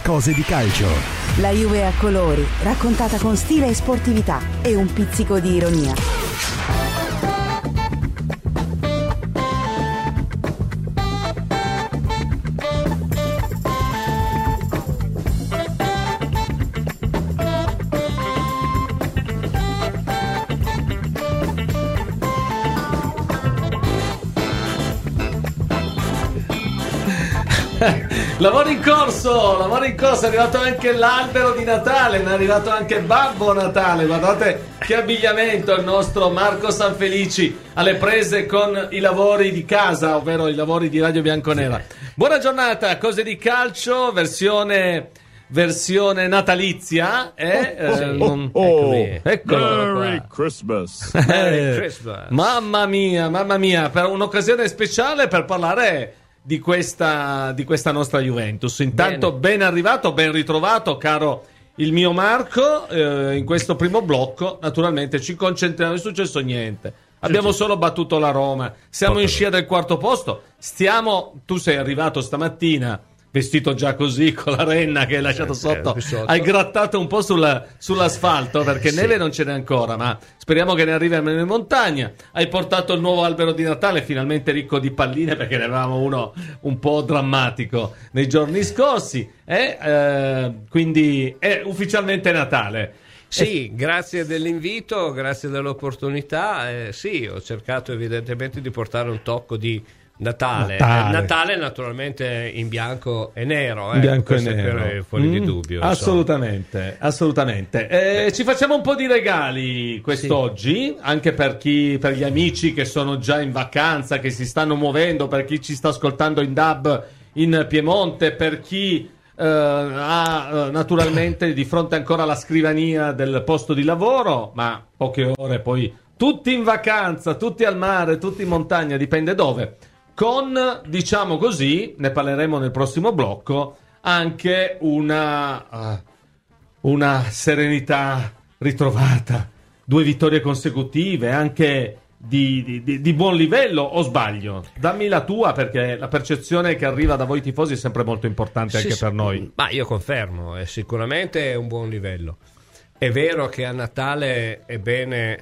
Cose di calcio. La Juve a colori, raccontata con stile e sportività e un pizzico di ironia. Lavoro in corso, è arrivato anche l'albero di Natale, ma è arrivato anche Babbo Natale. Guardate che abbigliamento il nostro Marco Sanfelici alle prese con i lavori di casa, ovvero i lavori di Radio Bianconera. Buona giornata, Cose di calcio, versione natalizia. Eccolo Merry Christmas. Merry Christmas. Mamma mia, per un'occasione speciale per parlare di questa nostra Juventus. Intanto ben arrivato, ben ritrovato, caro il mio Marco. In questo primo blocco naturalmente ci concentriamo, non è successo niente, abbiamo solo battuto la Roma, siamo in scia del quarto posto, tu sei arrivato stamattina vestito già così, con la renna che hai lasciato sotto, hai grattato un po' sull'asfalto perché neve non ce n'è ancora, ma speriamo che ne arrivi almeno in montagna. Hai portato il nuovo albero di Natale, finalmente ricco di palline, perché ne avevamo uno un po' drammatico nei giorni scorsi, quindi è ufficialmente Natale. Sì, grazie dell'invito, grazie dell'opportunità. Sì, ho cercato evidentemente di portare un tocco di Natale naturalmente in bianco e nero, in bianco e nero, fuori di dubbio. Assolutamente. Ci facciamo un po' di regali quest'oggi, anche per gli amici che sono già in vacanza, che si stanno muovendo, per chi ci sta ascoltando in DAB in Piemonte, per chi ha naturalmente di fronte ancora la scrivania del posto di lavoro, ma poche ore poi tutti in vacanza, tutti al mare, tutti in montagna, dipende dove. Con, diciamo così, ne parleremo nel prossimo blocco, anche una serenità ritrovata, 2 vittorie consecutive, anche di buon livello, o sbaglio? Dammi la tua, perché la percezione che arriva da voi tifosi è sempre molto importante anche per noi. Ma io confermo, è sicuramente un buon livello. È vero che a Natale è bene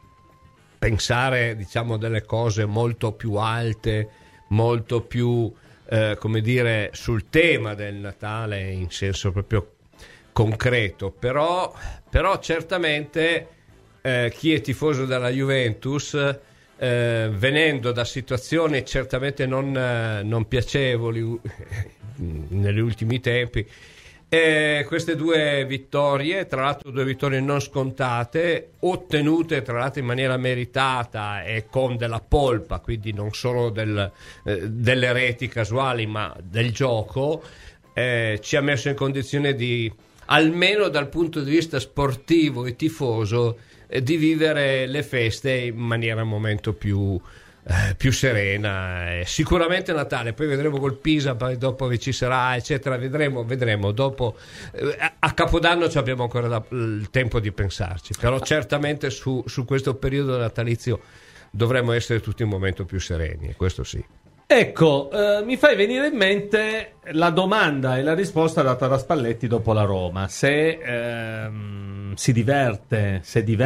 pensare, diciamo, delle cose molto più alte, molto più come dire, sul tema del Natale in senso proprio concreto, però certamente chi è tifoso della Juventus, venendo da situazioni certamente non piacevoli negli ultimi tempi, queste 2 vittorie, tra l'altro 2 vittorie non scontate, ottenute tra l'altro in maniera meritata e con della polpa, quindi non solo delle reti casuali ma del gioco, ci ha messo in condizione di, almeno dal punto di vista sportivo e tifoso, di vivere le feste in maniera un momento più serena. Sicuramente Natale, poi vedremo col Pisa, poi dopo che ci sarà eccetera, vedremo dopo, a Capodanno ci abbiamo ancora il tempo di pensarci, però certamente su questo periodo natalizio dovremmo essere tutti un momento più sereni, questo sì. Ecco, mi fai venire in mente la domanda e la risposta data da Spalletti dopo la Roma, se si diverte,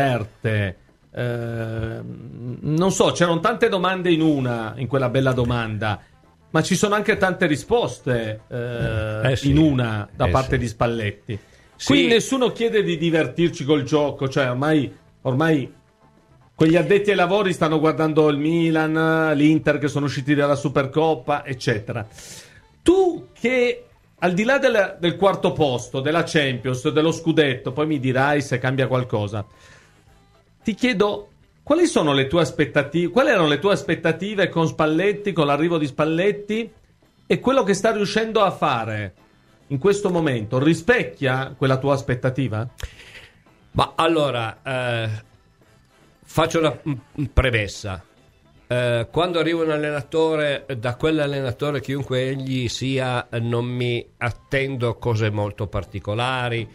non so, c'erano tante domande in quella bella domanda, ma ci sono anche tante risposte in una da parte di Spalletti. Qui nessuno chiede di divertirci col gioco, cioè ormai quegli addetti ai lavori stanno guardando il Milan, l'Inter che sono usciti dalla Supercoppa, eccetera. Tu che al di là del quarto posto, della Champions, dello scudetto, poi mi dirai se cambia qualcosa, ti chiedo quali sono le tue aspettative, quali erano le tue aspettative con Spalletti, con l'arrivo di Spalletti, e quello che sta riuscendo a fare in questo momento rispecchia quella tua aspettativa? Ma allora, faccio una premessa. Quando arriva un allenatore, da quell'allenatore chiunque egli sia, non mi attendo cose molto particolari,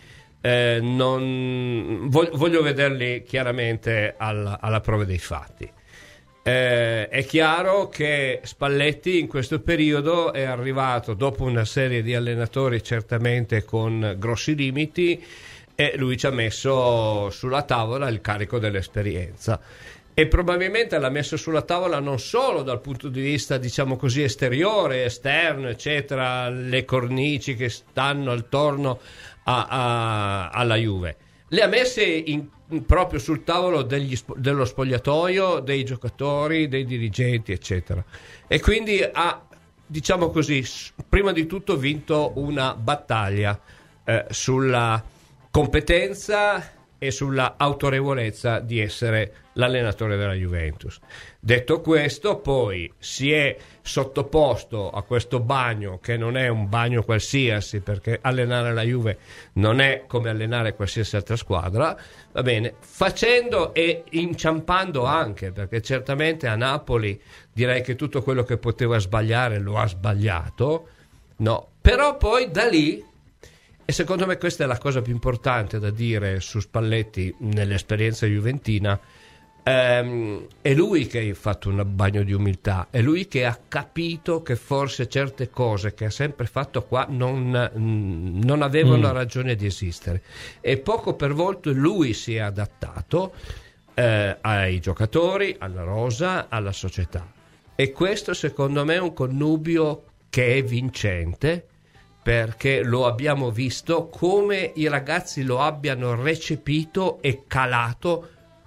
voglio vederli chiaramente alla prova dei fatti. È chiaro che Spalletti in questo periodo è arrivato dopo una serie di allenatori certamente con grossi limiti, e lui ci ha messo sulla tavola il carico dell'esperienza, e probabilmente l'ha messo sulla tavola non solo dal punto di vista, diciamo così, esteriore, esterno, eccetera, le cornici che stanno attorno alla Juve, le ha messe proprio sul tavolo dello spogliatoio, dei giocatori, dei dirigenti, eccetera, e quindi ha, diciamo così, prima di tutto vinto una battaglia sulla competenza e sulla autorevolezza di essere l'allenatore della Juventus. Detto questo, poi si è sottoposto a questo bagno, che non è un bagno qualsiasi, perché allenare la Juve non è come allenare qualsiasi altra squadra, va bene, facendo e inciampando anche, perché certamente a Napoli direi che tutto quello che poteva sbagliare lo ha sbagliato, no, però poi da lì, e secondo me questa è la cosa più importante da dire su Spalletti nell'esperienza juventina, è lui che ha fatto un bagno di umiltà, è lui che ha capito che forse certe cose che ha sempre fatto qua non avevano ragione di esistere, e poco per volta lui si è adattato ai giocatori, alla rosa, alla società, e questo secondo me è un connubio che è vincente, perché lo abbiamo visto come i ragazzi lo abbiano recepito e calato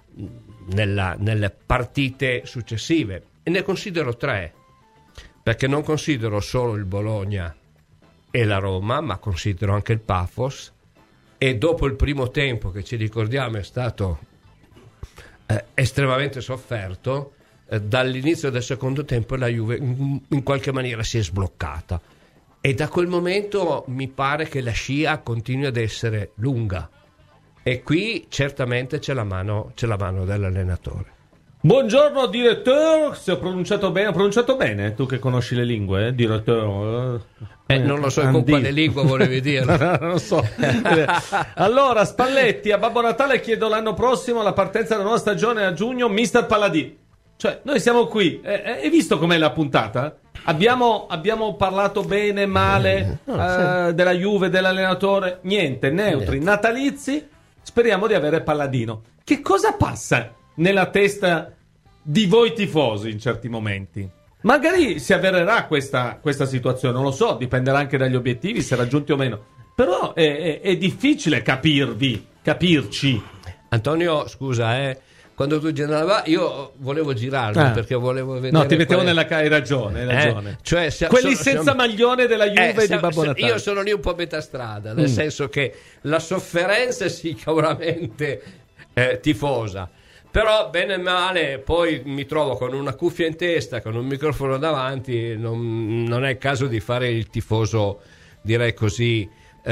nelle partite successive, e ne considero 3, perché non considero solo il Bologna e la Roma, ma considero anche il Pafos, e dopo il primo tempo, che ci ricordiamo è stato estremamente sofferto, dall'inizio del secondo tempo la Juve in qualche maniera si è sbloccata, e da quel momento mi pare che la scia continui ad essere lunga, e qui certamente c'è la mano dell'allenatore. Buongiorno direttore, se ho pronunciato bene, tu che conosci le lingue, direttore. Non lo so con quale lingua volevi dire. Non lo so. Allora, Spalletti, a Babbo Natale chiedo l'anno prossimo la partenza della nuova stagione a giugno, Mister Paladì. Cioè, noi siamo qui, hai visto com'è la puntata? Abbiamo parlato bene, male della Juve, dell'allenatore, niente, neutri, natalizi. Speriamo di avere Palladino. Che cosa passa nella testa di voi tifosi in certi momenti? Magari si avvererà questa situazione, non lo so, dipenderà anche dagli obiettivi, se raggiunti o meno. Però è difficile capirci. Antonio, scusa, quando tu girava, io volevo girarmi perché volevo vedere. No, ti mettevo hai ragione. Cioè, quelli senza maglione della Juve di Babbo Natale. Io sono lì un po' a metà strada, nel senso che la sofferenza è sicuramente tifosa, però bene o male poi mi trovo con una cuffia in testa, con un microfono davanti, non è il caso di fare il tifoso, direi così,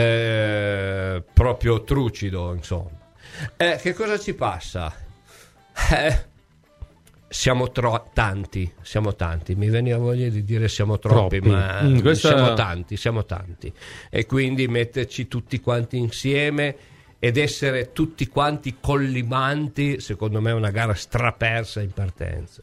proprio trucido, insomma. Che cosa ci passa? Siamo tanti, mi veniva voglia di dire siamo troppi. Ma siamo tanti, e quindi metterci tutti quanti insieme ed essere tutti quanti collimanti, secondo me è una gara strapersa in partenza.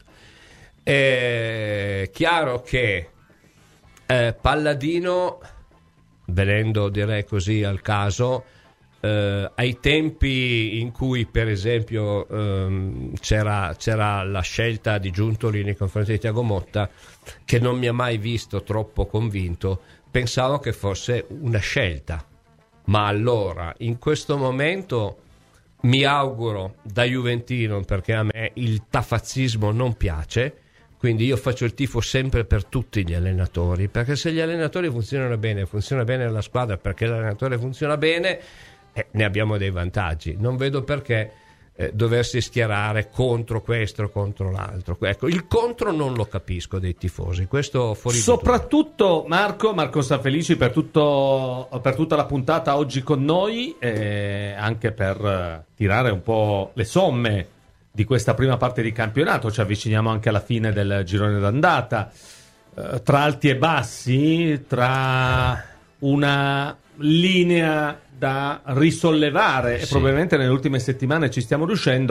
È chiaro che Palladino, venendo direi così al caso, ai tempi in cui per esempio c'era la scelta di Giuntoli nei confronti di Thiago Motta, che non mi ha mai visto troppo convinto, pensavo che fosse una scelta, ma allora in questo momento mi auguro, da juventino, perché a me il tafazzismo non piace, quindi io faccio il tifo sempre per tutti gli allenatori, perché se gli allenatori funzionano bene, funziona bene la squadra, perché l'allenatore funziona bene, ne abbiamo dei vantaggi. Non vedo perché doversi schierare contro questo o contro l'altro. Ecco, il contro non lo capisco dei tifosi, questo fuori soprattutto Marco Sanfelici per tutta la puntata oggi con noi, anche per tirare un po' le somme di questa prima parte di campionato. Ci avviciniamo anche alla fine del girone d'andata, tra alti e bassi, tra una linea da risollevare, e probabilmente nelle ultime settimane ci stiamo riuscendo,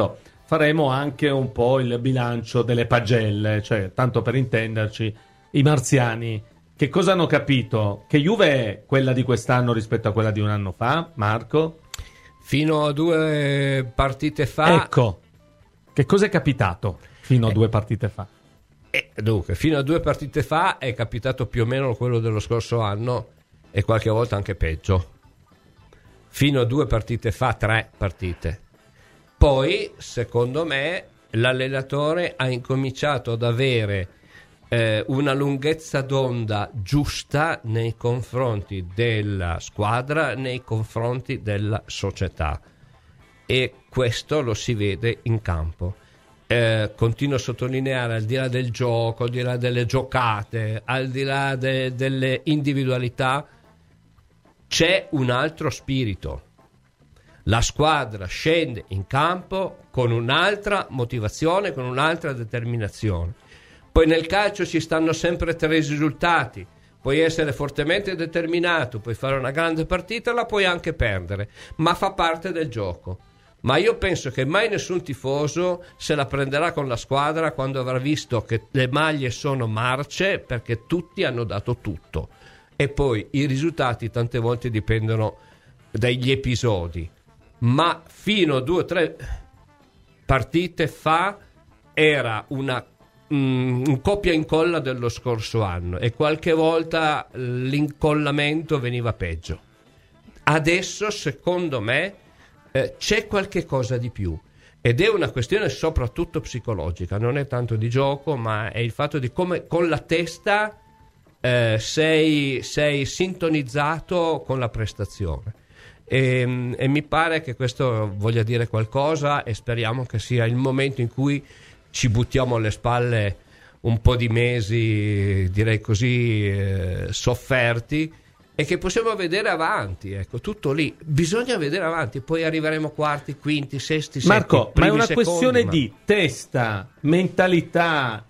faremo anche un po' il bilancio delle pagelle, cioè, tanto per intenderci, i marziani che cosa hanno capito? Che Juve è quella di quest'anno rispetto a quella di un anno fa, Marco? Fino a 2 partite fa... Ecco, che cosa è capitato fino a 2 partite fa? Dunque, fino a 2 partite fa è capitato più o meno quello dello scorso anno e qualche volta anche peggio. Fino a 2 partite fa, 3 partite. Poi, secondo me, l'allenatore ha incominciato ad avere una lunghezza d'onda giusta nei confronti della squadra, nei confronti della società, e questo lo si vede in campo. Continuo a sottolineare, al di là del gioco, al di là delle giocate, al di là delle individualità, c'è un altro spirito. La squadra scende in campo con un'altra motivazione, con un'altra determinazione. Poi nel calcio ci stanno sempre 3 risultati: puoi essere fortemente determinato, puoi fare una grande partita, la puoi anche perdere, ma fa parte del gioco. Ma io penso che mai nessun tifoso se la prenderà con la squadra quando avrà visto che le maglie sono marce, perché tutti hanno dato tutto, e poi i risultati tante volte dipendono dagli episodi. Ma fino a 2 o 3 partite fa era un copia e incolla dello scorso anno, e qualche volta l'incollamento veniva peggio. Adesso, secondo me, c'è qualche cosa di più, ed è una questione soprattutto psicologica, non è tanto di gioco, ma è il fatto di come con la testa sei sintonizzato con la prestazione, e mi pare che questo voglia dire qualcosa, e speriamo che sia il momento in cui ci buttiamo alle spalle un po' di mesi, direi così, sofferti, e che possiamo vedere avanti. Ecco, tutto lì, bisogna vedere avanti, poi arriveremo quarti, quinti, sesti, Marco, setti, ma è una secondi, questione di testa, mentalità,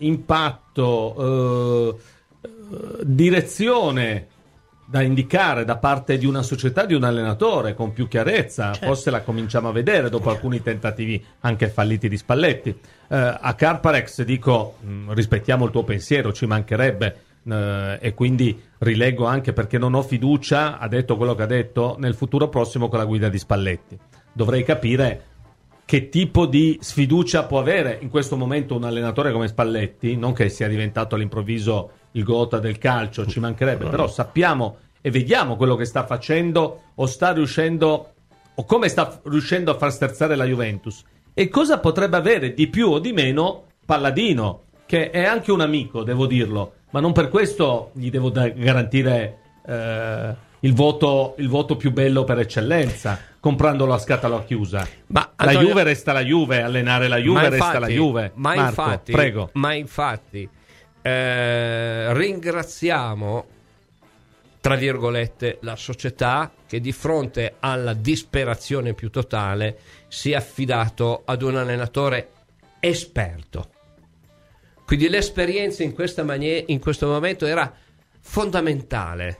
impatto, direzione da indicare da parte di una società, di un allenatore con più chiarezza. Certo. Forse la cominciamo a vedere dopo alcuni tentativi anche falliti di Spalletti. A Karparex dico, rispettiamo il tuo pensiero, ci mancherebbe, e quindi rilego anche perché non ho fiducia, ha detto quello che ha detto, nel futuro prossimo con la guida di Spalletti. Dovrei capire che tipo di sfiducia può avere in questo momento un allenatore come Spalletti, non che sia diventato all'improvviso il Gotha del calcio, ci mancherebbe, però sappiamo e vediamo quello che sta facendo, o sta riuscendo, o come sta riuscendo a far sterzare la Juventus, e cosa potrebbe avere di più o di meno Palladino, che è anche un amico, devo dirlo, ma non per questo gli devo garantire il voto più bello per eccellenza, comprandolo a scatola chiusa. Ma Antonio, la Juve resta la Juve, allenare la Juve resta la Juve. Ma Marco, infatti, prego. Ma infatti ringraziamo, tra virgolette, la società che di fronte alla disperazione più totale si è affidato ad un allenatore esperto. Quindi l'esperienza in questo momento era fondamentale.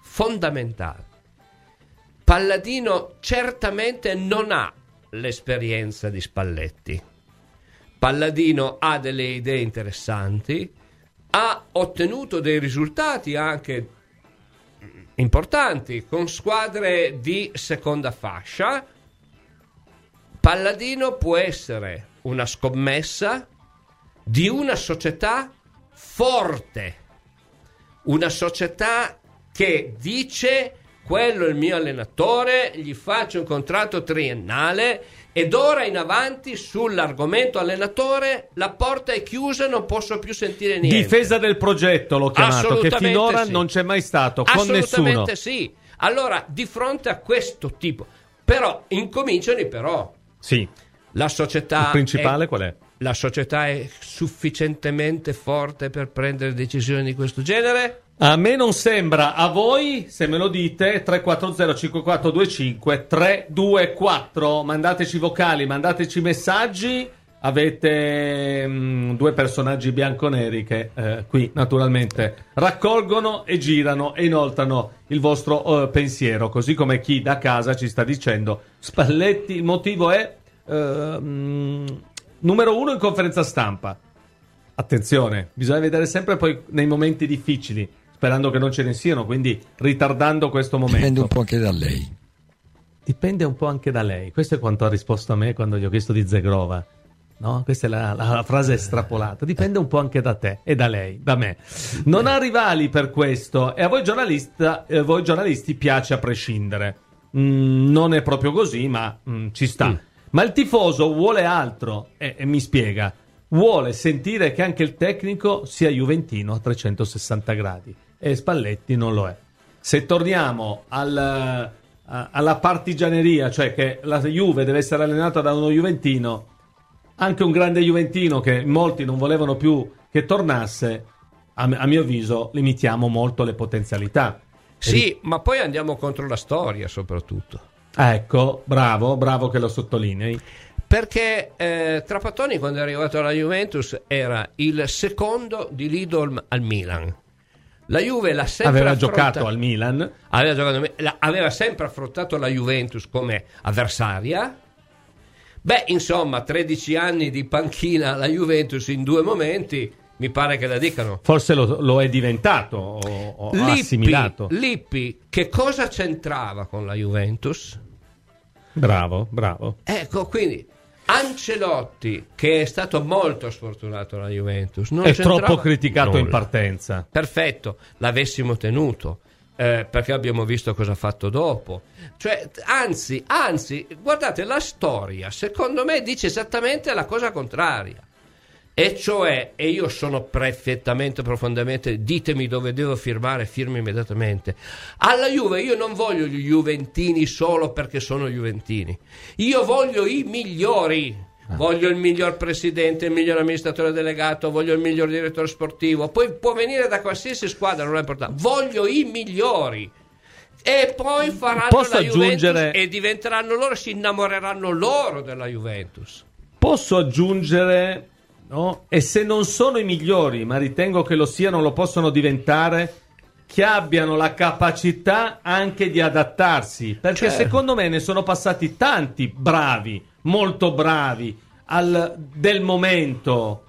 Palladino certamente non ha l'esperienza di Spalletti. Palladino ha delle idee interessanti, ha ottenuto dei risultati anche importanti con squadre di seconda fascia. Palladino può essere una scommessa di una società forte, una società che dice: quello è il mio allenatore, gli faccio un contratto triennale, e d'ora in avanti sull'argomento allenatore la porta è chiusa, non posso più sentire niente. Difesa del progetto l'ho chiamato, che finora non c'è mai stato con nessuno. Assolutamente sì. Allora, di fronte a questo tipo, però incominciano i però. Sì. La società, il principale qual è? La società è sufficientemente forte per prendere decisioni di questo genere? A me non sembra, a voi, se me lo dite, 340-5425-324, mandateci vocali, mandateci messaggi, avete 2 personaggi bianconeri che qui naturalmente raccolgono e girano e inoltrano il vostro pensiero, così come chi da casa ci sta dicendo: Spalletti, il motivo è numero 1 in conferenza stampa. Attenzione, bisogna vedere sempre poi nei momenti difficili, sperando che non ce ne siano, quindi ritardando questo momento. Dipende un po' anche da lei. Dipende un po' anche da lei. Questo è quanto ha risposto a me quando gli ho chiesto di Zegrova. No? Questa è la frase estrapolata. Dipende un po' anche da te e da lei, da me. Non ha rivali per questo e a voi giornalisti piace a prescindere. Non è proprio così, ma ci sta. Ma il tifoso vuole altro e mi spiega. Vuole sentire che anche il tecnico sia juventino a 360 gradi e Spalletti non lo è. Se torniamo alla partigianeria, cioè che la Juve deve essere allenata da uno juventino, anche un grande juventino che molti non volevano più che tornasse, a mio avviso limitiamo molto le potenzialità. Sì, ma poi andiamo contro la storia soprattutto. Ecco, bravo che lo sottolinei. Perché Trapattoni quando è arrivato alla Juventus era il secondo di Lidl al Milan. La Juve l'ha sempre aveva giocato al Milan, aveva sempre affrontato la Juventus come avversaria. Beh, insomma, 13 anni di panchina alla Juventus in 2 momenti, mi pare che la dicano. Forse lo è diventato o assimilato. Lippi, che cosa c'entrava con la Juventus? Bravo. Ecco, quindi Ancelotti, che è stato molto sfortunato alla Juventus, non è troppo criticato nulla in partenza. Perfetto, l'avessimo tenuto. Perché abbiamo visto cosa ha fatto dopo. Cioè, anzi, guardate, la storia secondo me dice esattamente la cosa contraria. E cioè, e io sono perfettamente, profondamente, ditemi dove devo firmare, firmo immediatamente. Alla Juve io non voglio gli juventini solo perché sono juventini. Io voglio i migliori. Voglio il miglior presidente, il miglior amministratore delegato, voglio il miglior direttore sportivo. Poi può venire da qualsiasi squadra, non è importante. Voglio i migliori. E poi faranno la Juventus e diventeranno loro, si innamoreranno loro della Juventus. Posso aggiungere, no? E se non sono i migliori, ma ritengo che lo siano, lo possono diventare, che abbiano la capacità anche di adattarsi. Perché secondo me ne sono passati tanti bravi, molto bravi del momento,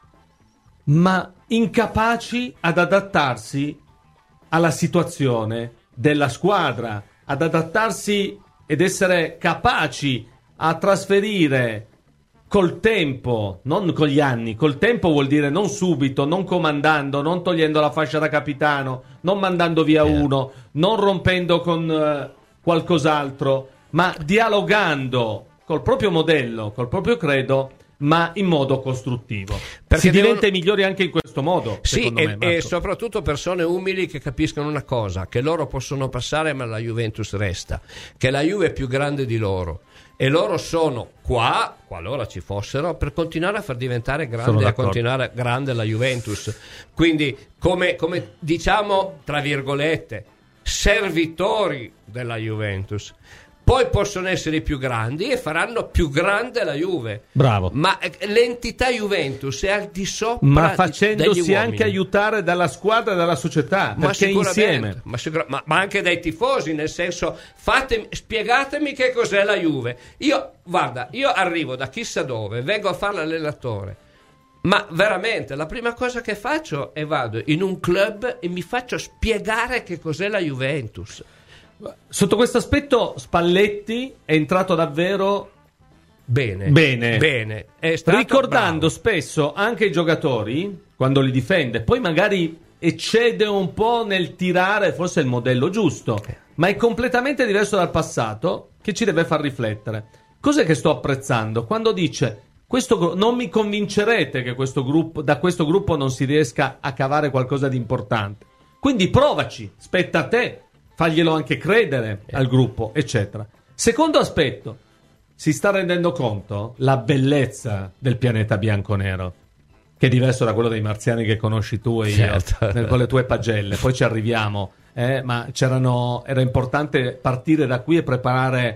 ma incapaci ad adattarsi alla situazione della squadra, ad adattarsi ed essere capaci a trasferire col tempo, non con gli anni. Col tempo vuol dire non subito, non comandando, non togliendo la fascia da capitano, non mandando via uno, non rompendo con qualcos'altro, ma dialogando col proprio modello, col proprio credo, ma in modo costruttivo. Perché si diventa migliori anche in questo modo. Sì, e soprattutto persone umili che capiscono una cosa, che loro possono passare ma la Juventus resta, che la Juve è più grande di loro e loro sono qua, qualora ci fossero, per continuare a far diventare grande, a continuare grande la Juventus. Quindi come diciamo, tra virgolette, servitori della Juventus. Poi possono essere più grandi e faranno più grande la Juve. Bravo. Ma l'entità Juventus è al di sopra, ma facendosi anche aiutare dalla squadra e dalla società, perché insieme. Ma anche dai tifosi, nel senso, spiegatemi che cos'è la Juve. Io arrivo da chissà dove, vengo a fare l'allenatore. Ma veramente la prima cosa che faccio è vado in un club e mi faccio spiegare che cos'è la Juventus. Sotto questo aspetto Spalletti è entrato davvero bene. Ricordando spesso anche i giocatori quando li difende, poi magari eccede un po' nel tirare, forse è il modello giusto, ma è completamente diverso dal passato, che ci deve far riflettere. Cos'è che sto apprezzando? Quando dice non mi convincerete che da questo gruppo non si riesca a cavare qualcosa di importante, quindi provaci, spetta a te, faglielo anche credere al gruppo, eccetera. Secondo aspetto, si sta rendendo conto la bellezza del pianeta bianco-nero, che è diverso da quello dei marziani che conosci tu e io, con le tue pagelle. Poi ci arriviamo, ma era importante partire da qui e preparare,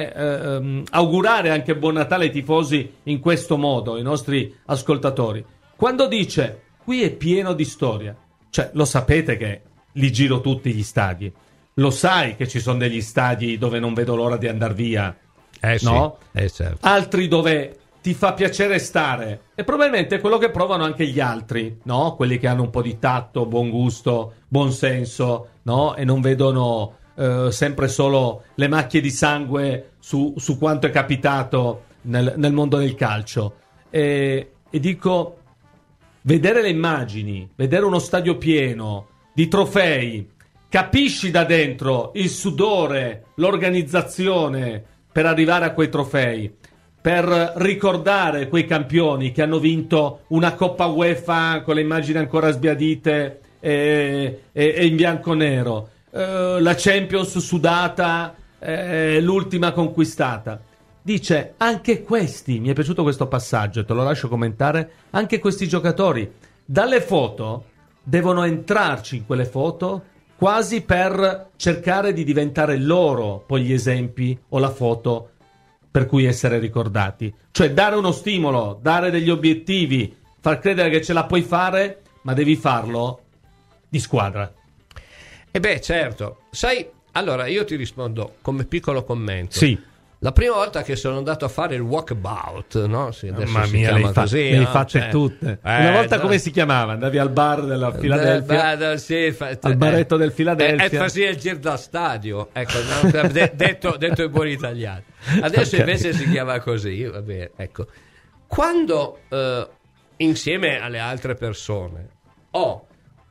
augurare anche buon Natale ai tifosi in questo modo, ai nostri ascoltatori. Quando dice qui è pieno di storia, cioè lo sapete che li giro tutti gli stadi. Lo sai che ci sono degli stadi dove non vedo l'ora di andar via, no? Certo. Altri dove ti fa piacere stare, e probabilmente è quello che provano anche gli altri, no? Quelli che hanno un po' di tatto, buon gusto, buon senso, no? E non vedono sempre solo le macchie di sangue su quanto è capitato nel mondo del calcio. E dico, vedere le immagini, vedere uno stadio pieno di trofei, capisci da dentro il sudore, l'organizzazione per arrivare a quei trofei, per ricordare quei campioni che hanno vinto una Coppa UEFA con le immagini ancora sbiadite e in bianco-nero, la Champions sudata, l'ultima conquistata. Dice, anche questi, mi è piaciuto questo passaggio, te lo lascio commentare, anche questi giocatori dalle foto devono entrarci in quelle foto quasi per cercare di diventare loro poi gli esempi o la foto per cui essere ricordati. Cioè dare uno stimolo, dare degli obiettivi, far credere che ce la puoi fare, ma devi farlo di squadra. E beh, certo. Sai, allora io ti rispondo come piccolo commento. Sì. La prima volta che sono andato a fare il walkabout, no? Sì, adesso mamma si mia, chiama così. le hai no? fatte tutte. Una volta no. Come si chiamava? Andavi al bar della Philadelphia? Sì, al baretto del Philadelphia. E faceva il giro da stadio, ecco, no? detto in buon italiano. Adesso Okay. invece si chiama così, vabbè, ecco. Quando insieme alle altre persone ho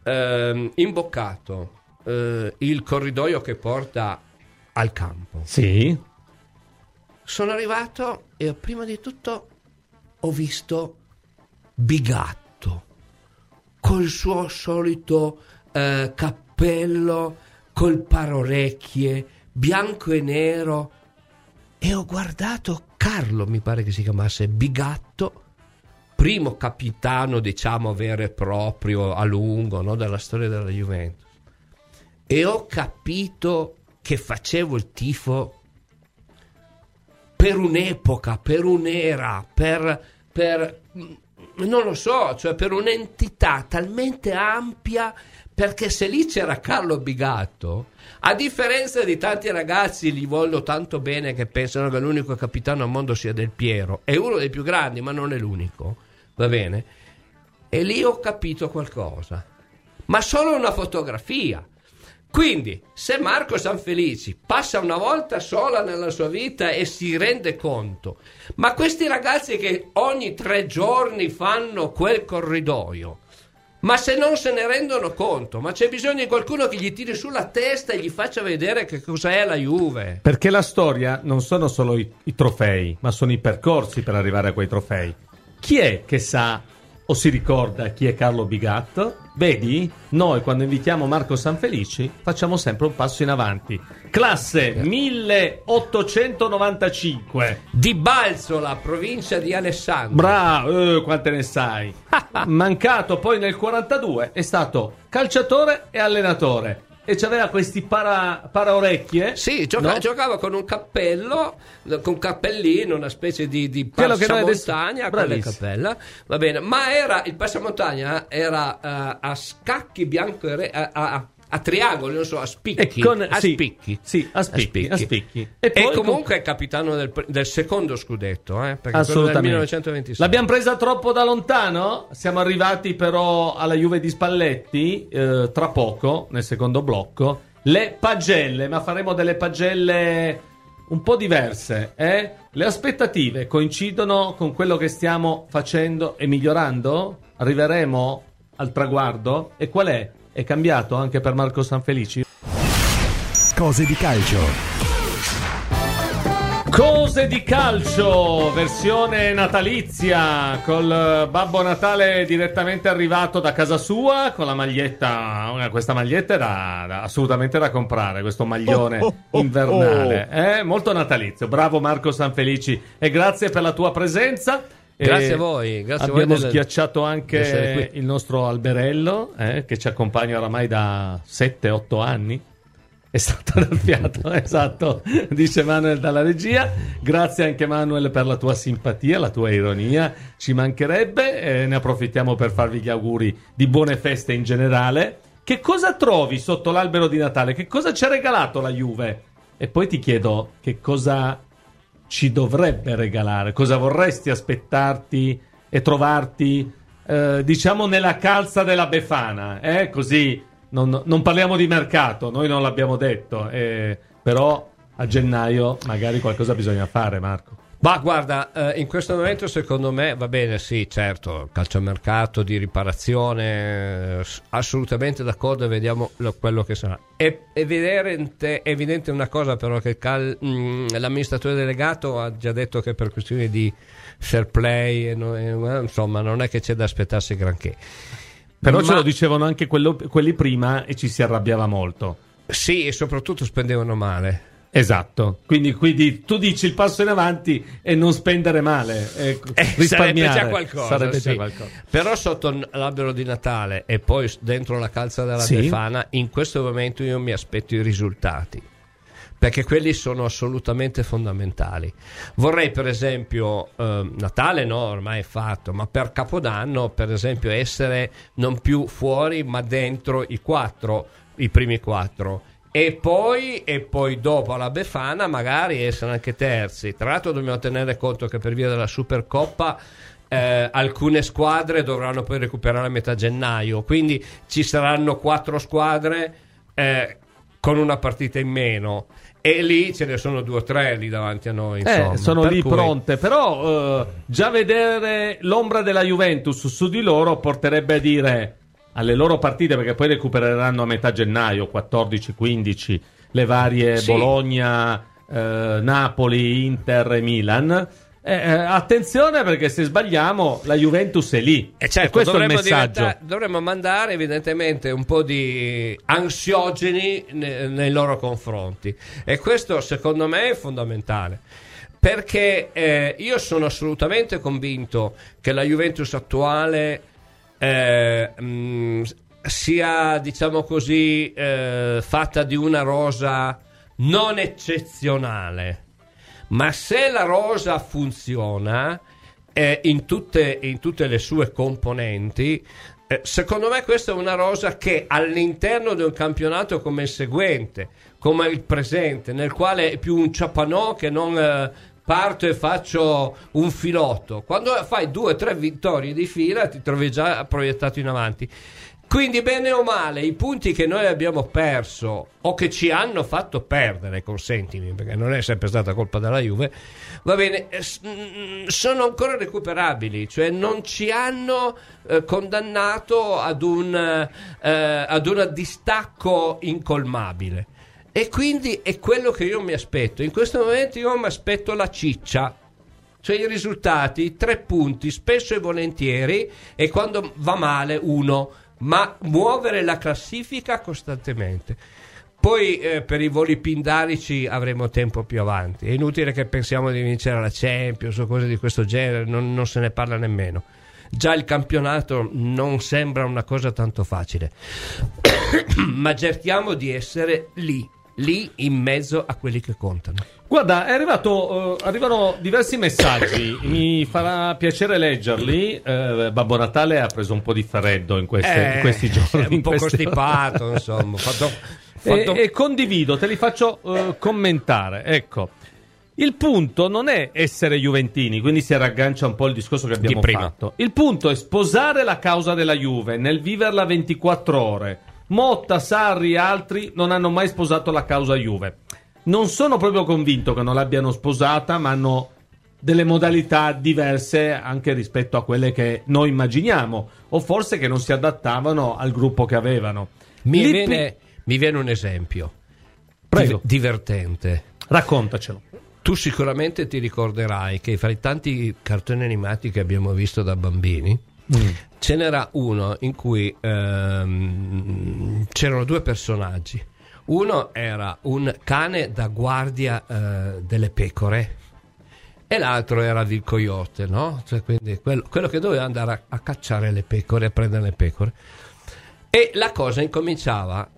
imboccato il corridoio che porta al campo. Sì. Sono arrivato e prima di tutto ho visto Bigatto col suo solito cappello col paraorecchie bianco e nero, e ho guardato Carlo, mi pare che si chiamasse Bigatto, primo capitano, diciamo, vero e proprio a lungo, no, della storia della Juventus, e ho capito che facevo il tifo per un'epoca, per un'era, per non lo so, cioè per un'entità talmente ampia, perché se lì c'era Carlo Bigatto, a differenza di tanti ragazzi, gli voglio tanto bene, che pensano che l'unico capitano al mondo sia Del Piero, è uno dei più grandi ma non è l'unico, va bene? E lì ho capito qualcosa, ma solo una fotografia. Quindi, se Marco Sanfelici passa una volta sola nella sua vita e si rende conto, ma questi ragazzi che ogni 3 giorni fanno quel corridoio, ma se non se ne rendono conto, ma c'è bisogno di qualcuno che gli tiri sulla testa e gli faccia vedere che cos'è la Juve. Perché la storia non sono solo i trofei, ma sono i percorsi per arrivare a quei trofei. Chi è che sa o si ricorda chi è Carlo Bigatto? Vedi? Noi quando invitiamo Marco Sanfelici facciamo sempre un passo in avanti. Classe 1895 di Balzola, provincia di Alessandria. Bravo, quante ne sai. Mancato poi nel 42, è stato calciatore e allenatore. E c'aveva questi paraorecchie. Sì, no? giocava con un cappello, con un cappellino, una specie di passamontagna con le cappella. Va bene, ma era il passamontagna era a scacchi bianco e a triangoli, non so, a spicchi. Spicchi. Sì, a spicchi. E comunque è capitano del secondo scudetto, perché assolutamente. Del 1926. L'abbiamo presa troppo da lontano? Siamo arrivati però alla Juve di Spalletti, tra poco, nel secondo blocco. Le pagelle, ma faremo delle pagelle un po' diverse, Le aspettative coincidono con quello che stiamo facendo e migliorando? Arriveremo al traguardo? E qual è? È cambiato anche per Marco Sanfelici? Cose di calcio. Cose di calcio, versione natalizia, col Babbo Natale direttamente arrivato da casa sua, con la maglietta. Questa maglietta era assolutamente da comprare, questo maglione invernale. Molto natalizio. Bravo Marco Sanfelici, e grazie per la tua presenza. Grazie a voi. Abbiamo schiacciato anche il nostro alberello, che ci accompagna oramai da 7-8 anni. È stato arrabbiato, esatto, dice Manuel dalla regia. Grazie anche Manuel per la tua simpatia, la tua ironia, ci mancherebbe. Ne approfittiamo per farvi gli auguri di buone feste in generale. Che cosa trovi sotto l'albero di Natale? Che cosa ci ha regalato la Juve? E poi ti chiedo che cosa ci dovrebbe regalare? Cosa vorresti aspettarti e trovarti, diciamo, nella calza della Befana? Così non parliamo di mercato, noi non l'abbiamo detto, però a gennaio magari qualcosa bisogna fare, Marco. Ma guarda, in questo momento secondo me va bene, sì, certo, calciomercato di riparazione, assolutamente d'accordo, vediamo quello che sarà. È evidente una cosa però, che l'amministratore delegato ha già detto che per questioni di fair play, insomma, non è che c'è da aspettarsi granché. Però ce lo dicevano anche quelli prima e ci si arrabbiava molto. Sì, e soprattutto spendevano male. Esatto, quindi tu dici il passo in avanti e non spendere male, risparmiare, sarebbe già qualcosa. Però sotto l'albero di Natale e poi dentro la calza della Befana, in questo momento io mi aspetto i risultati, perché quelli sono assolutamente fondamentali. Vorrei per esempio Natale no, ormai è fatto, ma per Capodanno per esempio essere non più fuori ma dentro i primi 4. E poi dopo alla Befana magari essere anche terzi. Tra l'altro dobbiamo tenere conto che per via della Supercoppa alcune squadre dovranno poi recuperare a metà gennaio, quindi ci saranno 4 squadre con una partita in meno, e lì ce ne sono 2 o 3 lì davanti a noi, insomma. Sono lì pronte, però già vedere l'ombra della Juventus su di loro porterebbe a dire alle loro partite, perché poi recupereranno a metà gennaio, 14-15, le varie Bologna, Napoli, Inter e Milan. Attenzione, perché se sbagliamo la Juventus è lì. Certo, e questo è il messaggio. Dovremmo mandare evidentemente un po' di ansiogeni nei loro confronti, e questo secondo me è fondamentale. Perché io sono assolutamente convinto che la Juventus attuale sia, diciamo così, fatta di una rosa non eccezionale, ma se la rosa funziona in tutte le sue componenti, secondo me questa è una rosa che all'interno di un campionato come il seguente, come il presente, nel quale è più un ciapanò che non parto e faccio un filotto, quando fai 2 o 3 vittorie di fila ti trovi già proiettato in avanti. Quindi bene o male i punti che noi abbiamo perso o che ci hanno fatto perdere, consentimi, perché non è sempre stata colpa della Juve, va bene, sono ancora recuperabili, cioè non ci hanno condannato ad un distacco incolmabile. E quindi è quello che io mi aspetto. In questo momento io mi aspetto la ciccia, cioè i risultati, 3 punti spesso e volentieri, e quando va male 1, ma muovere la classifica costantemente. Poi per i voli pindarici avremo tempo più avanti. È inutile che pensiamo di vincere la Champions o cose di questo genere, non se ne parla nemmeno. Già il campionato non sembra una cosa tanto facile ma cerchiamo di essere lì in mezzo a quelli che contano. Guarda, arrivano diversi messaggi, mi farà piacere leggerli. Babbo Natale ha preso un po' di freddo in questi giorni, è un po' costipato, insomma. E condivido, te li faccio commentare. Ecco, il punto non è essere juventini, quindi si raggancia un po' il discorso che abbiamo fatto. Il punto è sposare la causa della Juve nel viverla 24 ore. Motta, Sarri e altri non hanno mai sposato la causa Juve. Non sono proprio convinto che non l'abbiano sposata, ma hanno delle modalità diverse anche rispetto a quelle che noi immaginiamo, o forse che non si adattavano al gruppo che avevano. Mi viene un esempio. Prego. Divertente. Raccontacelo. Tu sicuramente ti ricorderai che fra i tanti cartoni animati che abbiamo visto da bambini ce n'era uno in cui c'erano 2 personaggi. Uno era un cane da guardia delle pecore e l'altro era il coyote, no? Cioè, quindi quello che doveva andare a cacciare le pecore, a prendere le pecore. E la cosa incominciava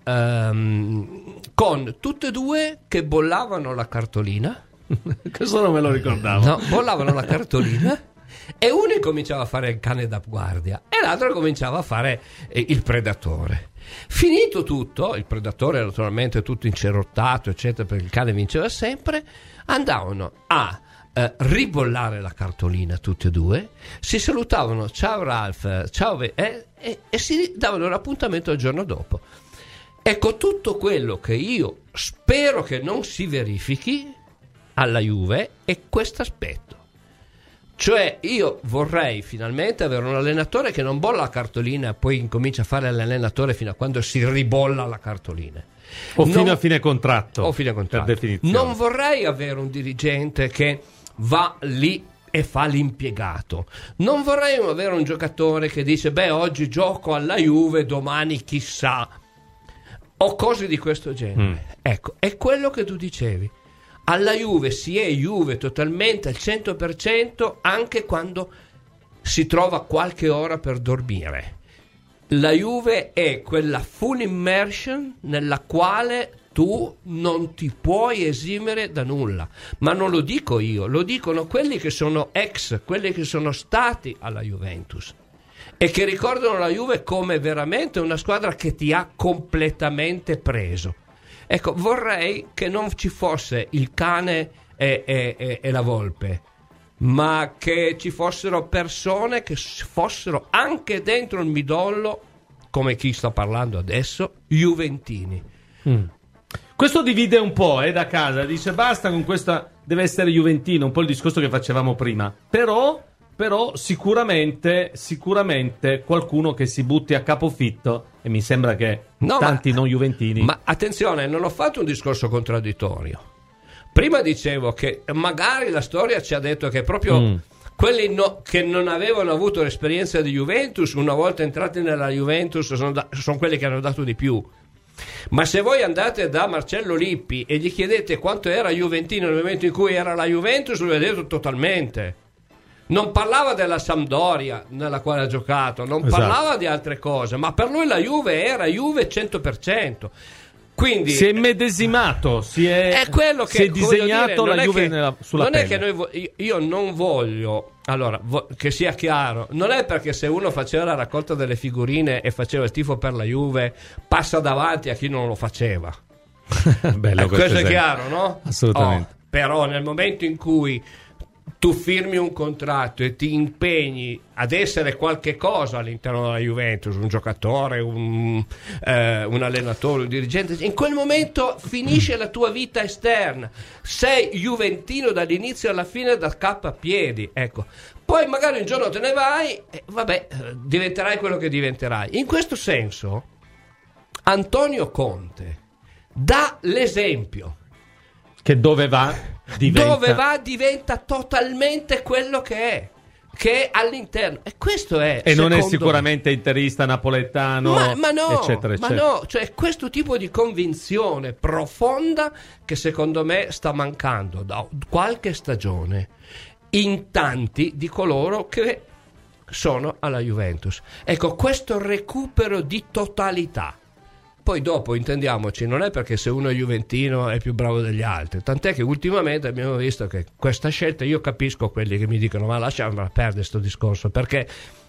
con tutte e 2 che bollavano la cartolina. Questo non me lo ricordavo. No, bollavano la cartolina e uno incominciava a fare il cane da guardia e l'altro cominciava a fare il predatore. Finito tutto, il predatore naturalmente tutto incerottato eccetera, perché il cane vinceva sempre, andavano a ribollare la cartolina tutti e due, si salutavano, ciao Ralph, ciao, e si davano l'appuntamento il giorno dopo. Ecco, tutto quello che io spero che non si verifichi alla Juve è questo aspetto. Cioè, io vorrei finalmente avere un allenatore che non bolla la cartolina e poi incomincia a fare l'allenatore fino a quando si ribolla la cartolina. O fino a fine contratto. O fine contratto. Per definizione. Non vorrei avere un dirigente che va lì e fa l'impiegato. Non vorrei avere un giocatore che dice oggi gioco alla Juve, domani chissà, o cose di questo genere. Ecco, è quello che tu dicevi. Alla Juve si è Juve totalmente al 100% anche quando si trova qualche ora per dormire. La Juve è quella full immersion nella quale tu non ti puoi esimere da nulla. Ma non lo dico io, lo dicono quelli che sono quelli che sono stati alla Juventus e che ricordano la Juve come veramente una squadra che ti ha completamente preso. Ecco, vorrei che non ci fosse il cane e la volpe, ma che ci fossero persone che fossero anche dentro il midollo, come chi sta parlando adesso, juventini. Questo divide un po' da casa, dice basta con questa, deve essere juventino, un po' il discorso che facevamo prima, però sicuramente qualcuno che si butti a capofitto, e mi sembra che tanti non juventini. Ma attenzione, non ho fatto un discorso contraddittorio. Prima dicevo che magari la storia ci ha detto che proprio quelli che non avevano avuto l'esperienza di Juventus, una volta entrati nella Juventus, sono quelli che hanno dato di più. Ma se voi andate da Marcello Lippi e gli chiedete quanto era juventino nel momento in cui era la Juventus, lo vedete totalmente. Non parlava della Sampdoria nella quale ha giocato, non parlava di altre cose, ma per lui la Juve era Juve 100%. Quindi si è medesimato, si è disegnato la Juve sulla pelle. Non è che io non voglio, allora, che sia chiaro, non è perché se uno faceva la raccolta delle figurine e faceva il tifo per la Juve passa davanti a chi non lo faceva. Bello, questo è chiaro, no? Assolutamente. Però nel momento in cui tu firmi un contratto e ti impegni ad essere qualche cosa all'interno della Juventus, un giocatore, un allenatore, un dirigente, in quel momento finisce la tua vita esterna, sei juventino dall'inizio alla fine, da capo a piedi, ecco. Poi magari un giorno te ne vai e diventerai quello che diventerai. In questo senso Antonio Conte dà l'esempio che dove va diventa totalmente quello che è all'interno, e questo è, e non è sicuramente interista, napoletano, ma no, eccetera, eccetera. Ma no, cioè questo tipo di convinzione profonda che secondo me sta mancando da qualche stagione in tanti di coloro che sono alla Juventus. Ecco, questo recupero di totalità. Poi dopo, intendiamoci, non è perché se uno è juventino è più bravo degli altri, tant'è che ultimamente abbiamo visto che questa scelta, io capisco quelli che mi dicono ma lasciamela perdere sto discorso, perché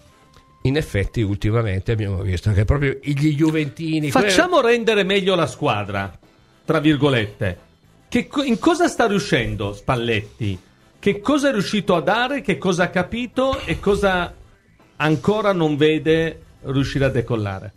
in effetti ultimamente abbiamo visto che proprio gli juventini facciamo rendere meglio la squadra, tra virgolette, in cosa sta riuscendo Spalletti, che cosa è riuscito a dare, che cosa ha capito e cosa ancora non vede riuscire a decollare.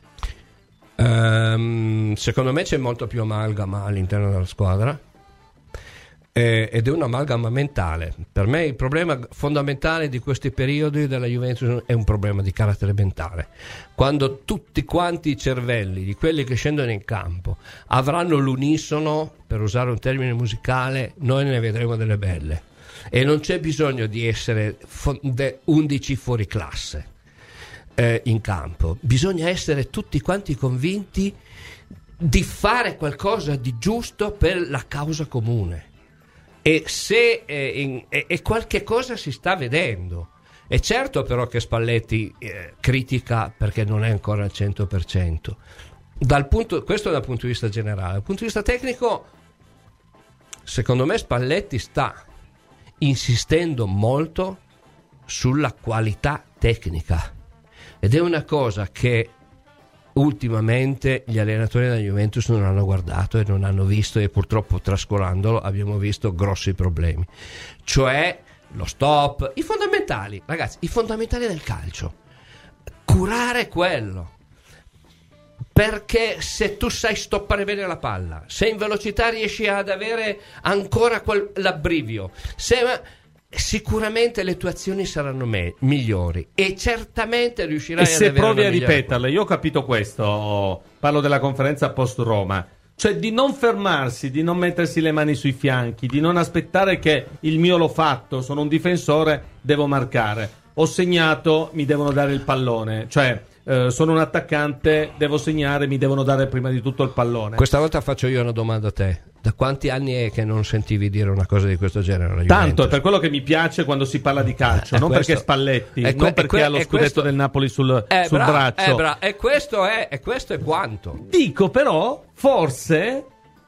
Secondo me c'è molto più amalgama all'interno della squadra, ed è un'amalgama mentale. Per me il problema fondamentale di questi periodi della Juventus è un problema di carattere mentale. Quando tutti quanti i cervelli di quelli che scendono in campo avranno l'unisono, per usare un termine musicale, noi ne vedremo delle belle, e non c'è bisogno di essere 11 fuori classe in campo. Bisogna essere tutti quanti convinti di fare qualcosa di giusto per la causa comune, e se e qualche cosa si sta vedendo. È certo però che Spalletti critica perché non è ancora al 100%. Questo dal punto di vista generale. Dal punto di vista tecnico, secondo me Spalletti sta insistendo molto sulla qualità tecnica, ed è una cosa che ultimamente gli allenatori della Juventus non hanno guardato e non hanno visto, e purtroppo trascurandolo abbiamo visto grossi problemi, cioè lo stop, i fondamentali, ragazzi, i fondamentali del calcio, curare quello, perché se tu sai stoppare bene la palla, se in velocità riesci ad avere ancora l'abbrivio, sicuramente le tue azioni saranno migliori e certamente riuscirai ad avere. E se provi a ripeterle, io ho capito questo, parlo della conferenza post Roma, cioè di non fermarsi, di non mettersi le mani sui fianchi, di non aspettare che il mio l'ho fatto, sono un difensore, devo marcare, ho segnato, mi devono dare il pallone, cioè sono un attaccante, devo segnare, mi devono dare prima di tutto il pallone. Questa volta faccio io una domanda a te: da quanti anni è che non sentivi dire una cosa di questo genere? Tanto, è per quello che mi piace quando si parla di calcio, non perché Spalletti, non perché ha lo scudetto del Napoli sul braccio. E questo è quanto? Dico però, forse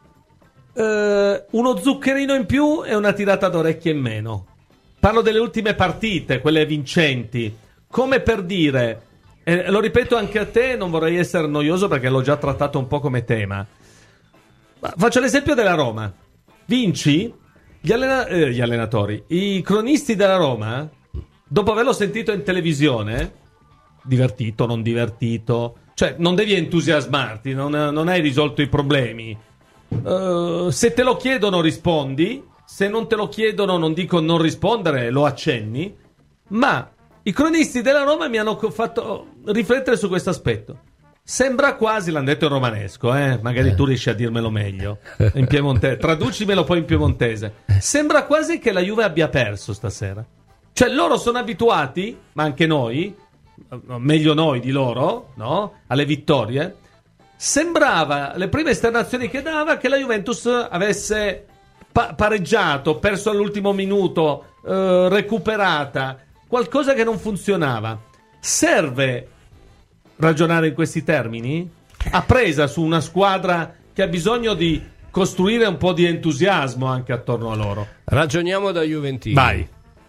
uno zuccherino in più e una tirata d'orecchie in meno. Parlo delle ultime partite, quelle vincenti, come per dire, lo ripeto anche a te, non vorrei essere noioso perché l'ho già trattato un po' come tema. Ma faccio l'esempio della Roma. Vinci, gli allenatori, i cronisti della Roma, dopo averlo sentito in televisione, divertito, non divertito, cioè non devi entusiasmarti, non hai risolto i problemi. Se te lo chiedono rispondi, se non te lo chiedono, non dico non rispondere, lo accenni, ma i cronisti della Roma mi hanno fatto riflettere su questo aspetto. Sembra quasi, l'hanno detto in romanesco, magari tu riesci a dirmelo meglio, in piemontese, traducimelo poi in piemontese. Sembra quasi che la Juve abbia perso stasera. Cioè loro sono abituati, ma anche noi, meglio noi di loro, no? Alle vittorie. Sembrava, le prime esternazioni che dava, che la Juventus avesse pareggiato, perso all'ultimo minuto, recuperata, qualcosa che non funzionava. Serve ragionare in questi termini? A presa su una squadra che ha bisogno di costruire un po' di entusiasmo anche attorno a loro. Ragioniamo da juventini. Vai.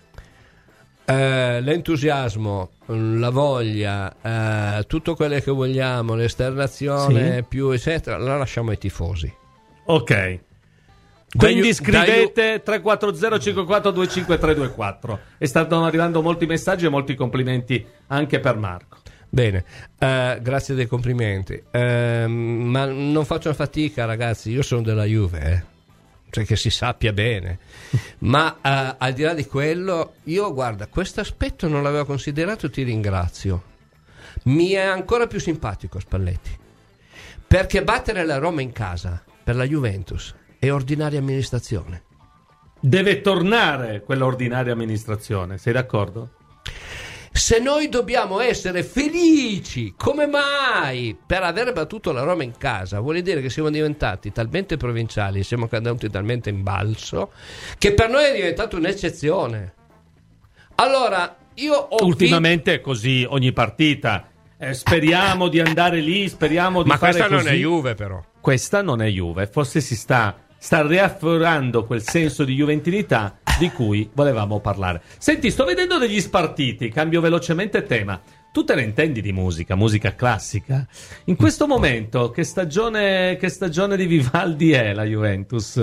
L'entusiasmo, la voglia, tutto quello che vogliamo, l'esternazione più eccetera, la lasciamo ai tifosi. Ok. Quindi scrivete 340 54 25 324. E stanno arrivando molti messaggi e molti complimenti anche per Marco. Bene, grazie dei complimenti, ma non faccio fatica, ragazzi, io sono della Juve, cioè che si sappia bene, ma al di là di quello, io guarda, questo aspetto non l'avevo considerato, ti ringrazio. Mi è ancora più simpatico Spalletti, perché battere la Roma in casa per la Juventus è ordinaria amministrazione. Deve tornare quella ordinaria amministrazione, sei d'accordo? Se noi dobbiamo essere felici, come mai, per aver battuto la Roma in casa, vuol dire che siamo diventati talmente provinciali, siamo caduti talmente in balzo, che per noi è diventata un'eccezione. Allora, io ho ultimamente è così ogni partita. Speriamo di andare lì, speriamo di fare così. Ma questa non è Juve, però. Questa non è Juve, forse si sta riaffiorando quel senso di juventinità di cui volevamo parlare. Senti, sto vedendo degli spartiti, cambio velocemente tema. Tu te ne intendi di musica classica? In questo momento, che stagione di Vivaldi è la Juventus?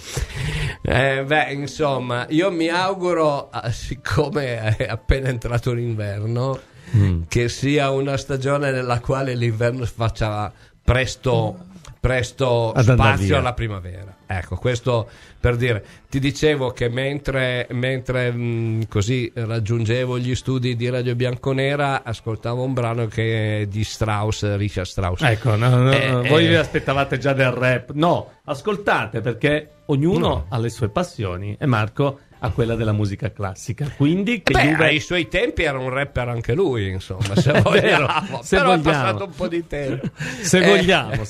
Insomma, io mi auguro, siccome è appena entrato l'inverno, che sia una stagione nella quale l'inverno faccia presto spazio alla primavera. Ecco, questo per dire. Ti dicevo che mentre così raggiungevo gli studi di Radio Bianconera, ascoltavo un brano che è di Richard Strauss. Ecco, voi vi aspettavate già del rap. No, ascoltate, perché ognuno ha le sue passioni e Marco a quella della musica classica. Quindi Juve... ai suoi tempi era un rapper anche lui, insomma, se vogliamo. Però è passato un po' di tempo. se vogliamo.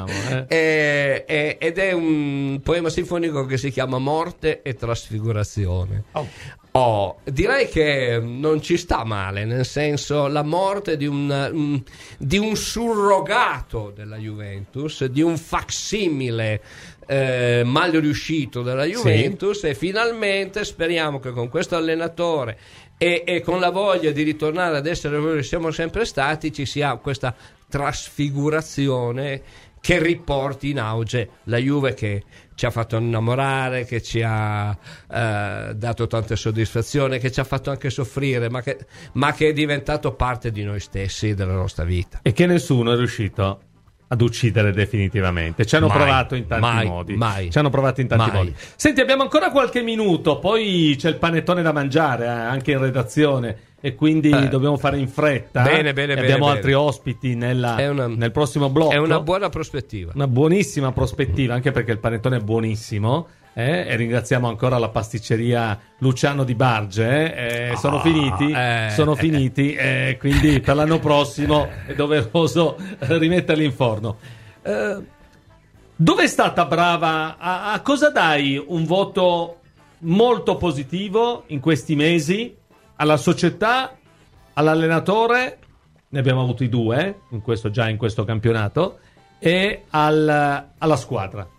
Ed è un poema sinfonico che si chiama Morte e Trasfigurazione. Direi che non ci sta male, nel senso, la morte di un surrogato della Juventus, di un facsimile mal riuscito della Juventus, e finalmente speriamo che con questo allenatore e con la voglia di ritornare ad essere quello che siamo sempre stati ci sia questa trasfigurazione che riporti in auge la Juve, che ci ha fatto innamorare, che ci ha dato tante soddisfazioni, che ci ha fatto anche soffrire, ma che è diventato parte di noi stessi, della nostra vita, e che nessuno è riuscito ad uccidere definitivamente. Ci hanno provato in tanti modi. Ci hanno provato in tanti modi. Senti, abbiamo ancora qualche minuto, poi c'è il panettone da mangiare anche in redazione, e quindi dobbiamo fare in fretta. Bene, abbiamo altri ospiti nel prossimo blocco. È una buona prospettiva. Una buonissima prospettiva, anche perché il panettone è buonissimo. E ringraziamo ancora la pasticceria Luciano Di Barge. Sono finiti, quindi per l'anno prossimo è doveroso rimetterli in forno. Dove è stata brava? A cosa dai un voto molto positivo in questi mesi? Alla società, all'allenatore, ne abbiamo avuti 2 in questo campionato, e alla squadra.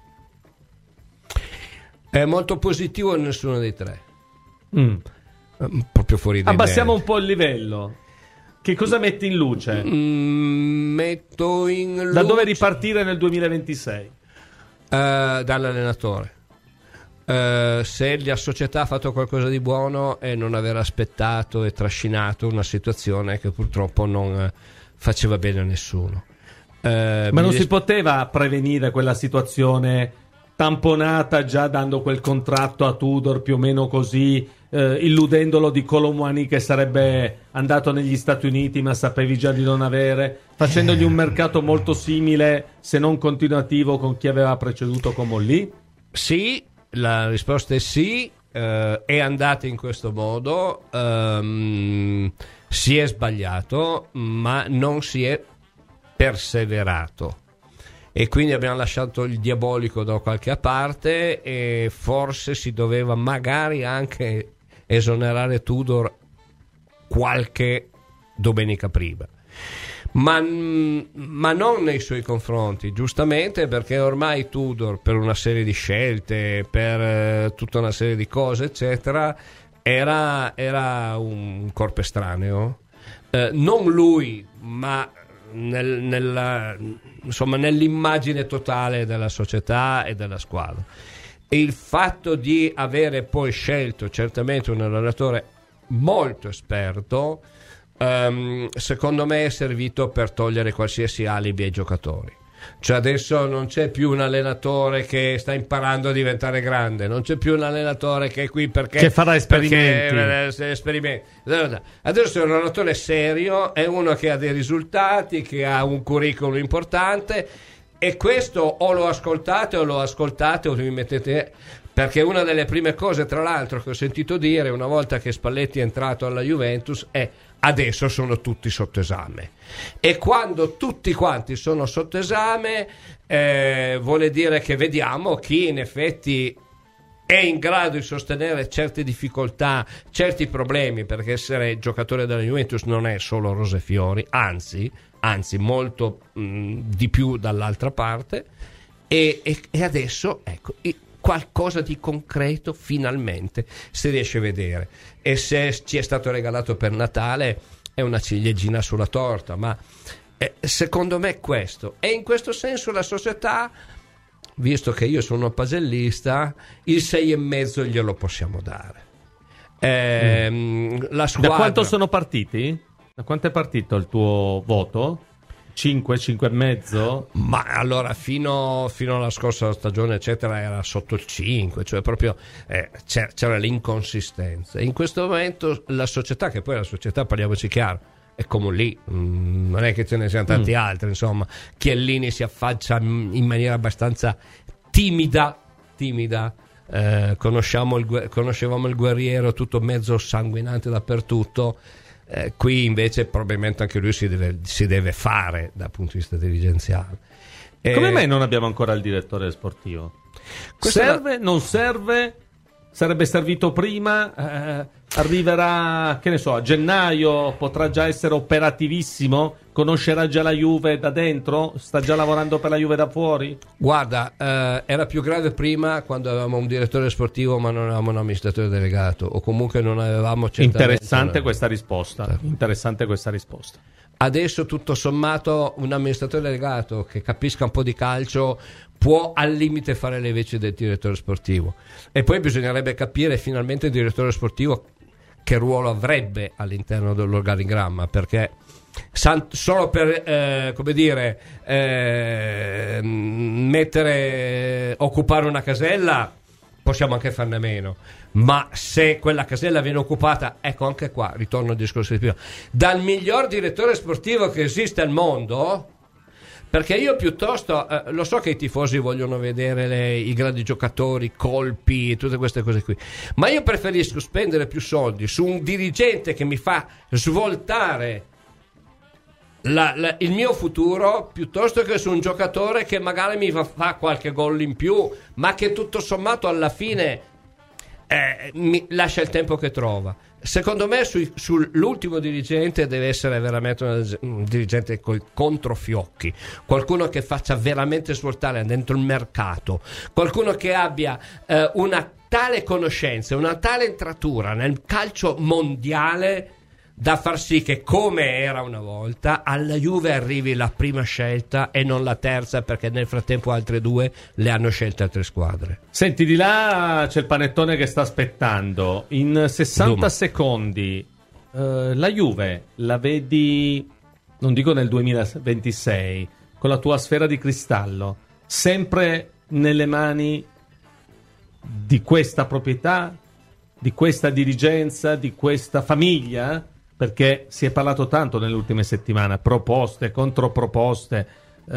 È molto positivo nessuno dei 3. Proprio fuori dai Abbassiamo meriti. un po' il livello. Che cosa metti in luce? Metto in luce... Da dove ripartire nel 2026? Dall'allenatore. Se la società ha fatto qualcosa di buono è non aver aspettato e trascinato una situazione che purtroppo non faceva bene a nessuno. Ma non si poteva prevenire quella situazione tamponata già dando quel contratto a Tudor più o meno così, illudendolo di Colomwani che sarebbe andato negli Stati Uniti, ma sapevi già di non avere, facendogli un mercato molto simile, se non continuativo, con chi aveva preceduto Comolli? Sì, la risposta è sì. È andata in questo modo, si è sbagliato, ma non si è perseverato, e quindi abbiamo lasciato il diabolico da qualche parte, e forse si doveva magari anche esonerare Tudor qualche domenica prima, ma non nei suoi confronti, giustamente, perché ormai Tudor, per una serie di scelte, per tutta una serie di cose eccetera, era un corpo estraneo, non lui, ma nell'immagine totale della società e della squadra. E il fatto di avere poi scelto certamente un allenatore molto esperto, secondo me è servito per togliere qualsiasi alibi ai giocatori. Cioè adesso non c'è più un allenatore che sta imparando a diventare grande, non c'è più un allenatore che è qui che farà esperimenti. Adesso è un allenatore serio, è uno che ha dei risultati, che ha un curriculum importante, e questo o lo ascoltate o mi mettete, perché una delle prime cose, tra l'altro, che ho sentito dire una volta che Spalletti è entrato alla Juventus è: adesso sono tutti sotto esame. E quando tutti quanti sono sotto esame, vuole dire che vediamo chi in effetti è in grado di sostenere certe difficoltà, certi problemi, perché essere giocatore della Juventus non è solo rose e fiori, anzi molto di più dall'altra parte, e adesso ecco qualcosa di concreto finalmente si riesce a vedere, e se ci è stato regalato per Natale è una ciliegina sulla torta, ma secondo me questo, e in questo senso la società, visto che io sono pasellista, il 6,5 glielo possiamo dare. La squadra... Da quanto sono partiti? Da quanto è partito il tuo voto? 5,5? Ma allora fino alla scorsa stagione eccetera era sotto il 5, cioè proprio c'era l'inconsistenza. In questo momento la società, che poi la società, parliamoci chiaro, è come lì, non è che ce ne siano tanti altri, insomma. Chiellini si affaccia in maniera abbastanza timida. Conoscevamo il guerriero tutto mezzo sanguinante dappertutto. Qui invece probabilmente anche lui si deve fare dal punto di vista dirigenziale. Come mai non abbiamo ancora il direttore sportivo? Serve? Non serve? Sarebbe servito prima? Arriverà, che ne so, a gennaio, potrà già essere operativissimo? Conoscerà già la Juve da dentro? Sta già lavorando per la Juve da fuori? Guarda, era più grave prima, quando avevamo un direttore sportivo ma non avevamo un amministratore delegato, o comunque non avevamo Interessante questa risposta. adesso tutto sommato un amministratore delegato che capisca un po' di calcio può al limite fare le veci del direttore sportivo, e poi bisognerebbe capire finalmente il direttore sportivo che ruolo avrebbe all'interno dell'organigramma, perché solo per occupare una casella possiamo anche farne meno, ma se quella casella viene occupata, ecco, anche qua ritorno al discorso di prima, dal miglior direttore sportivo che esiste al mondo, perché io piuttosto lo so che i tifosi vogliono vedere i grandi giocatori, colpi e tutte queste cose qui, ma io preferisco spendere più soldi su un dirigente che mi fa svoltare il mio futuro, piuttosto che su un giocatore che magari mi fa qualche gol in più, ma che tutto sommato alla fine mi lascia il tempo che trova. Secondo me sull'ultimo dirigente deve essere veramente un dirigente coi controfiocchi, qualcuno che faccia veramente svoltare dentro il mercato, qualcuno che abbia una tale conoscenza, una tale entratura nel calcio mondiale da far sì che, come era una volta, alla Juve arrivi la prima scelta e non la terza, perché nel frattempo altre due le hanno scelte altre squadre. Senti, di là c'è il panettone che sta aspettando. In 60 secondi la Juve la vedi, non dico nel 2026, con la tua sfera di cristallo, sempre nelle mani di questa proprietà, di questa dirigenza, di questa famiglia? Perché si è parlato tanto nelle ultime settimane, proposte, controproposte,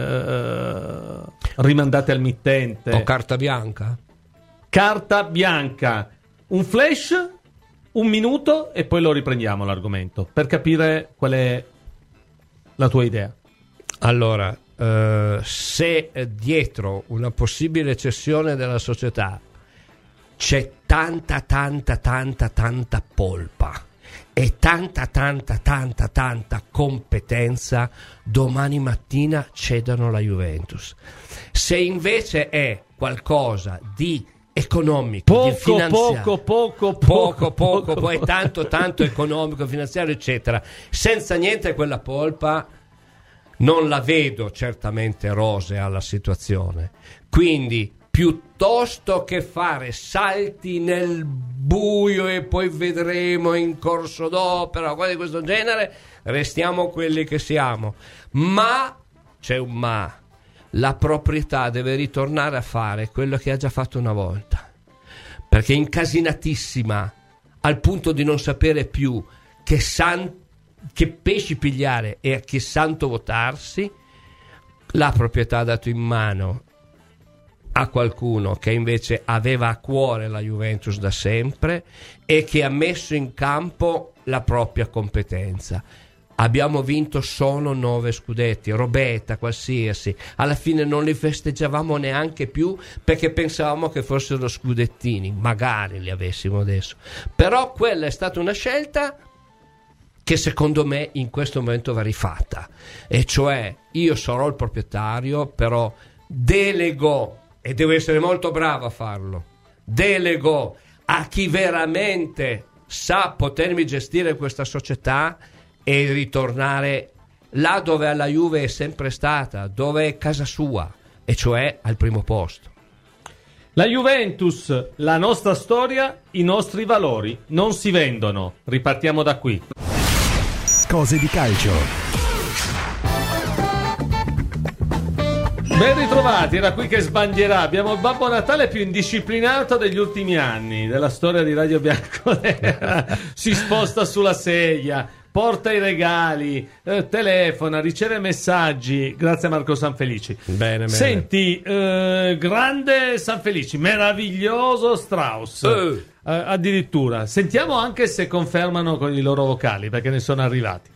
rimandate al mittente. O carta bianca? Carta bianca. Un flash, un minuto e poi lo riprendiamo l'argomento, per capire qual è la tua idea. Allora, se dietro una possibile cessione della società c'è tanta polpa e tanta competenza, domani mattina cedono la Juventus. Se invece è qualcosa di economico, di finanziario, poco, poi tanto economico, finanziario, eccetera, senza niente quella polpa, non la vedo certamente rosea la situazione. Quindi, piuttosto che fare salti nel buio e poi vedremo in corso d'opera o cose di questo genere, restiamo quelli che siamo. Ma c'è un ma: la proprietà deve ritornare a fare quello che ha già fatto una volta, perché è incasinatissima al punto di non sapere più che pesci pigliare e a che santo votarsi. La proprietà ha dato in mano a qualcuno che invece aveva a cuore la Juventus da sempre e che ha messo in campo la propria competenza. Abbiamo vinto solo 9 scudetti, robetta qualsiasi, alla fine non li festeggiavamo neanche più perché pensavamo che fossero scudettini, magari li avessimo adesso, però quella è stata una scelta che secondo me in questo momento va rifatta, e cioè io sarò il proprietario, però delego, e devo essere molto bravo a farlo, delego a chi veramente sa potermi gestire questa società e ritornare là dove alla Juve è sempre stata, dove è casa sua, e cioè al primo posto. La Juventus, la nostra storia, i nostri valori non si vendono. Ripartiamo da qui. Cose di calcio. Ben ritrovati, era qui che sbandierà. Abbiamo il Babbo Natale più indisciplinato degli ultimi anni della storia di Radio Bianconera. Si sposta sulla sedia, porta i regali, telefona, riceve messaggi. Grazie a Marco Sanfelici. Bene. Senti, grande Sanfelici, meraviglioso Strauss. Addirittura. Sentiamo anche se confermano con i loro vocali, perché ne sono arrivati.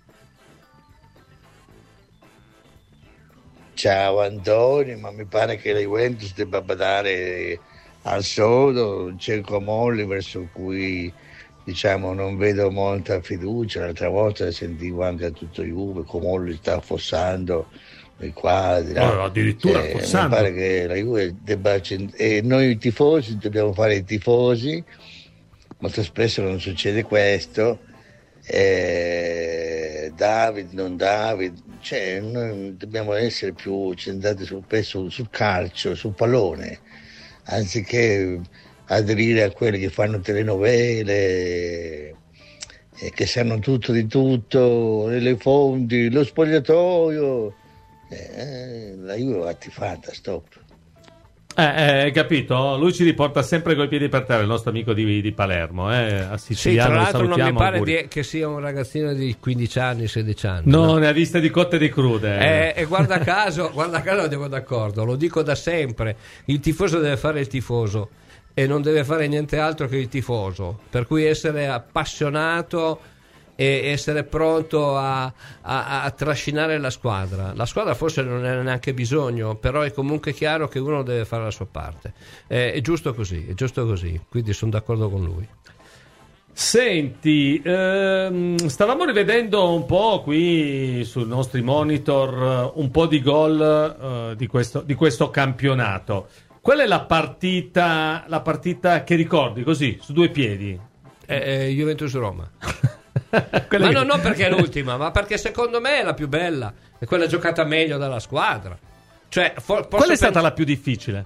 Ciao Antonio, ma mi pare che la Juventus debba badare al sodo, cerco molli verso cui diciamo non vedo molta fiducia. L'altra volta sentivo anche a tutto Juve come Molli sta affossando i quadri, addirittura affossando. Mi pare che la Juve debba noi tifosi dobbiamo fare i tifosi. Molto spesso non succede questo, David, non David, cioè noi dobbiamo essere più centrati sul calcio, sul pallone, anziché aderire a quelli che fanno telenovele, che sanno tutto di tutto, le fonti, lo spogliatoio. La Juve va attivata, stop. Capito? Lui ci riporta sempre coi piedi per terra, il nostro amico di Palermo, a Siciliano. Sì, tra l'altro non mi pare che sia un ragazzino di 15 anni, 16 anni. No, ne ha viste di cotte e di crude. E guarda caso andiamo d'accordo, lo dico da sempre, il tifoso deve fare il tifoso e non deve fare niente altro che il tifoso, per cui essere appassionato e essere pronto a trascinare la squadra forse non ne ha neanche bisogno, però è comunque chiaro che uno deve fare la sua parte, è giusto così, quindi sono d'accordo con lui. Senti, stavamo rivedendo un po' qui sui nostri monitor un po' di gol di questo campionato. Qual è la partita che ricordi così su due piedi? Juventus-Roma. Ma no, non perché è l'ultima, ma perché secondo me è la più bella, è quella giocata meglio dalla squadra. Cioè, qual è stata la più difficile?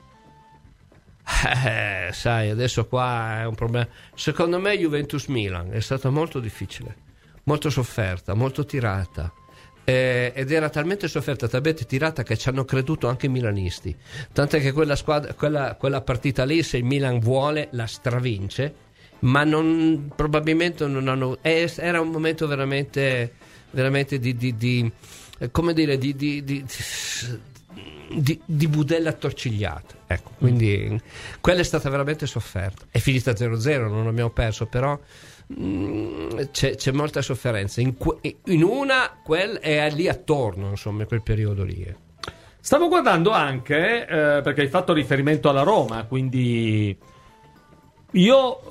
Sai, adesso qua è un problema. Secondo me Juventus-Milan è stata molto difficile, molto sofferta, molto tirata. Ed era talmente sofferta, talmente tirata che ci hanno creduto anche i milanisti. Tant'è che quella partita lì, se il Milan vuole, la stravince. Ma probabilmente non hanno. Era un momento veramente di come dire, di budella attorcigliata. Ecco, quindi quella è stata veramente sofferta. È finita 0-0, non abbiamo perso, però c'è molta sofferenza. In una, quel è lì attorno, insomma, in quel periodo lì. Stavo guardando anche, perché hai fatto riferimento alla Roma, quindi. Io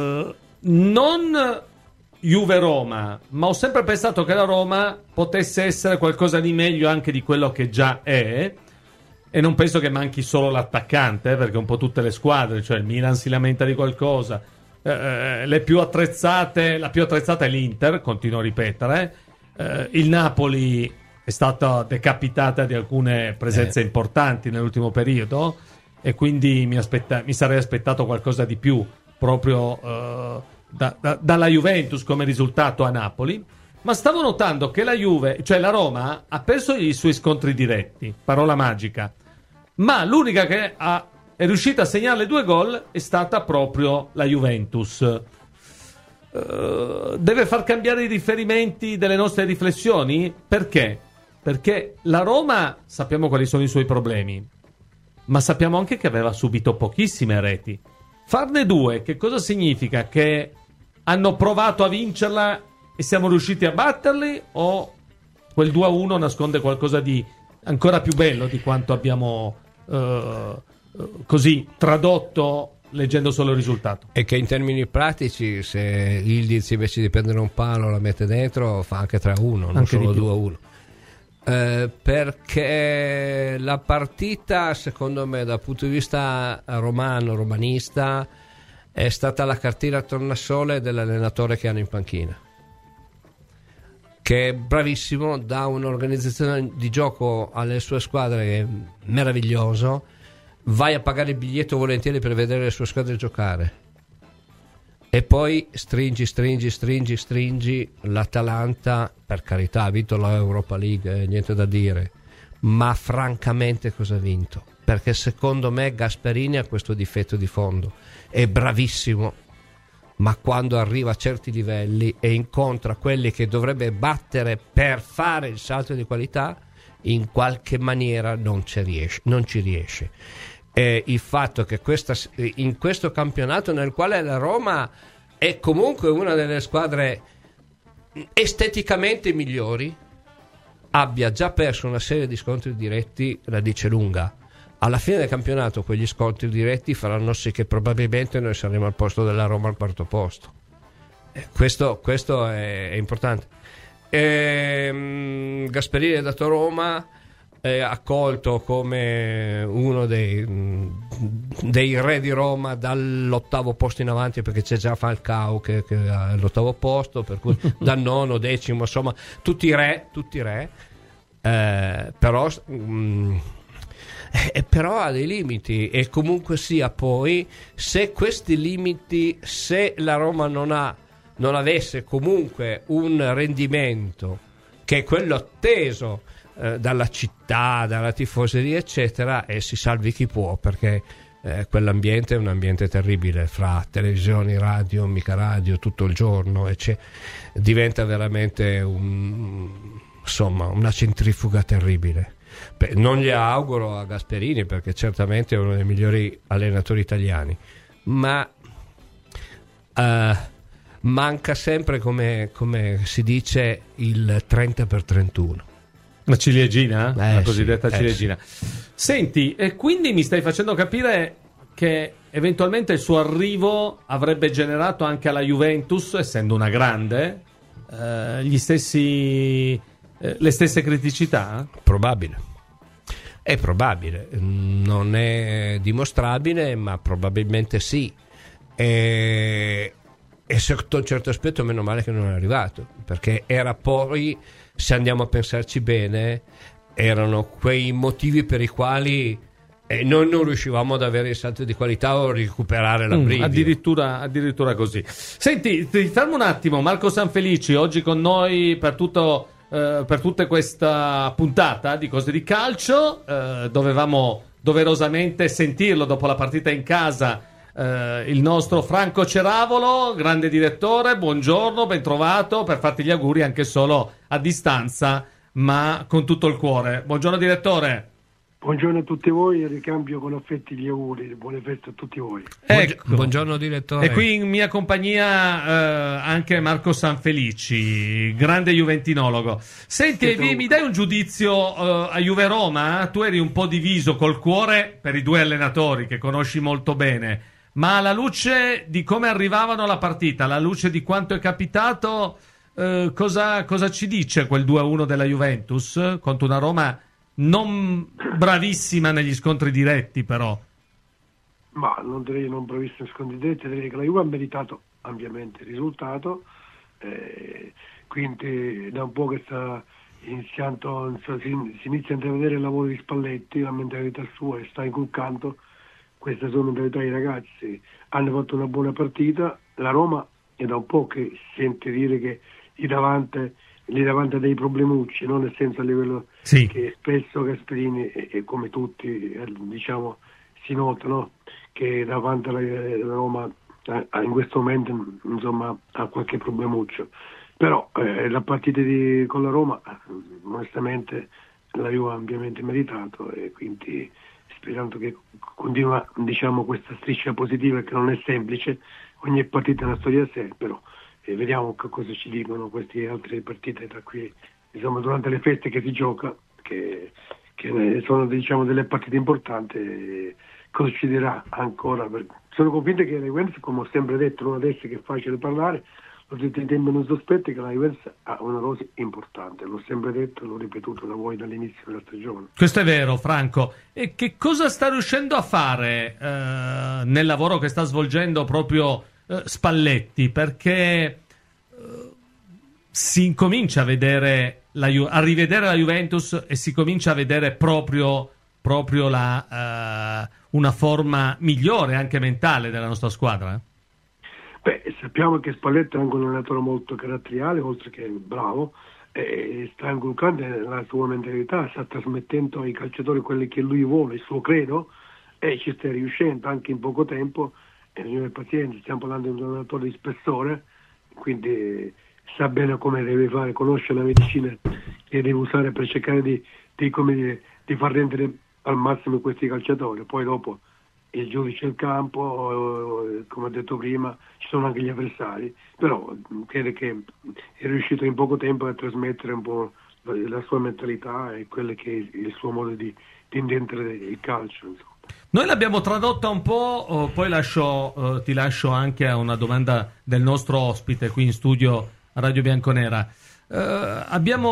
non Juve-Roma, ma ho sempre pensato che la Roma potesse essere qualcosa di meglio anche di quello che già è, e non penso che manchi solo l'attaccante, perché un po' tutte le squadre, cioè il Milan si lamenta di qualcosa, la più attrezzata è l'Inter, continuo a ripetere, il Napoli è stata decapitata di alcune presenze importanti nell'ultimo periodo, e quindi mi sarei aspettato qualcosa di più proprio dalla Juventus come risultato a Napoli. Ma stavo notando che la Juve, cioè la Roma, ha perso i suoi scontri diretti, parola magica, ma l'unica che è riuscita a segnare 2 gol è stata proprio la Juventus. Deve far cambiare i riferimenti delle nostre riflessioni? Perché? Perché la Roma sappiamo quali sono i suoi problemi, ma sappiamo anche che aveva subito pochissime reti. Farne 2, che cosa significa? Che hanno provato a vincerla e siamo riusciti a batterli, o quel 2-1 nasconde qualcosa di ancora più bello di quanto abbiamo così tradotto leggendo solo il risultato? E che in termini pratici, se Ildiz invece di prendere un palo la mette dentro, fa anche 3-1, non anche solo 2-1. Perché la partita, secondo me, dal punto di vista romanista, è stata la cartina a tornasole dell'allenatore che hanno in panchina, che è bravissimo, dà un'organizzazione di gioco alle sue squadre che è meraviglioso. Vai a pagare il biglietto volentieri per vedere le sue squadre giocare, e poi stringi l'Atalanta. Per carità, ha vinto la Europa League, niente da dire, ma francamente cosa ha vinto? Perché secondo me Gasperini ha questo difetto di fondo, è bravissimo, ma quando arriva a certi livelli e incontra quelli che dovrebbe battere per fare il salto di qualità, in qualche maniera non ci riesce. Il fatto che in questo campionato, nel quale la Roma è comunque una delle squadre esteticamente migliori, abbia già perso una serie di scontri diretti, la dice lunga. Alla fine del campionato quegli scontri diretti faranno sì che probabilmente noi saremo al posto della Roma al 4º posto. Questo è importante. Gasperini è dato a Roma, accolto come uno dei re di Roma dall'8° posto in avanti, perché c'è già Falcao che ha l'8° posto, per cui dal 9º, 10º, insomma tutti re, però ha dei limiti, e comunque sia, poi se questi limiti, se la Roma non avesse comunque un rendimento che è quello atteso dalla città, dalla tifoseria eccetera, e si salvi chi può, perché quell'ambiente è un ambiente terribile, fra televisioni, radio, mica radio, tutto il giorno, e diventa veramente una centrifuga terribile. Non gli auguro a Gasperini, perché certamente è uno dei migliori allenatori italiani, ma manca sempre, come si dice, il 30x31. La ciliegina? La cosiddetta ciliegina. Senti, e quindi mi stai facendo capire che eventualmente il suo arrivo avrebbe generato anche alla Juventus, essendo una grande, le stesse criticità? È probabile, non è dimostrabile, ma probabilmente sì. E sotto un certo aspetto meno male che non è arrivato, perché era poi, se andiamo a pensarci bene, erano quei motivi per i quali noi non riuscivamo ad avere il salto di qualità o recuperare la brivida. Addirittura così. Senti, ti fermo un attimo. Marco Sanfelici oggi con noi per tutta questa puntata di Cose di Calcio. Dovevamo doverosamente sentirlo dopo la partita in casa. Il nostro Franco Ceravolo, grande direttore, buongiorno, ben trovato, per farti gli auguri anche solo a distanza, ma con tutto il cuore. Buongiorno direttore. Buongiorno a tutti voi, e ricambio con affetti gli auguri, buone feste a tutti voi. Ecco. Buongiorno direttore. E qui in mia compagnia anche Marco Sanfelici, grande juventinologo. Senti, mi dai un giudizio a Juve Roma? Tu eri un po' diviso col cuore per i due allenatori che conosci molto bene, ma alla luce di come arrivavano alla partita, alla luce di quanto è capitato, cosa ci dice quel 2-1 della Juventus contro una Roma non bravissima negli scontri diretti, però? Ma non direi non bravissima negli scontri diretti, direi che la Juve ha meritato ampiamente il risultato, quindi da un po' che sta iniziando, si inizia a intravedere il lavoro di Spalletti, la mentalità sua, e sta inculcando questa sua mentalità ai ragazzi. Hanno fatto una buona partita, la Roma è da un po' che si sente dire che lì davanti ha dei problemucci, non nel senso a livello che spesso Gasperini e come tutti diciamo si nota, no? Che davanti alla Roma in questo momento insomma ha qualche problemuccio, però la partita con la Roma onestamente la Juve ha ampiamente meritato, e quindi sperando che continua diciamo questa striscia positiva, che non è semplice, ogni partita è una storia a sé, però vediamo che cosa ci dicono queste altre partite da qui, insomma, durante le feste che si gioca, che sono diciamo delle partite importanti. Cosa ci dirà ancora? Sono convinto che la Juventus, come ho sempre detto, non adesso che è facile parlare, l'ho detto in tempo non sospetti, che la Juventus ha una rosa importante, l'ho sempre detto, l'ho ripetuto da voi dall'inizio della stagione. Questo è vero, Franco. E che cosa sta riuscendo a fare nel lavoro che sta svolgendo proprio Spalletti? Perché si incomincia a vedere a rivedere la Juventus, e si comincia a vedere proprio una forma migliore anche mentale della nostra squadra. Sappiamo che Spalletti è anche un allenatore molto caratteriale, oltre che bravo, e sta inculcando la sua mentalità, sta trasmettendo ai calciatori quelli che lui vuole, il suo credo, e ci sta riuscendo anche in poco tempo. Pazienza, stiamo parlando di un allenatore di spessore, quindi sa bene come deve fare, conosce la medicina che deve usare per cercare di far rendere al massimo questi calciatori. Poi dopo il giudice del campo, come ho detto prima, ci sono anche gli avversari, però credo che è riuscito in poco tempo a trasmettere un po' la sua mentalità e quello che è il suo modo di intendere il calcio, insomma. Noi l'abbiamo tradotta un po', poi ti lascio anche a una domanda del nostro ospite qui in studio a Radio Bianconera. Abbiamo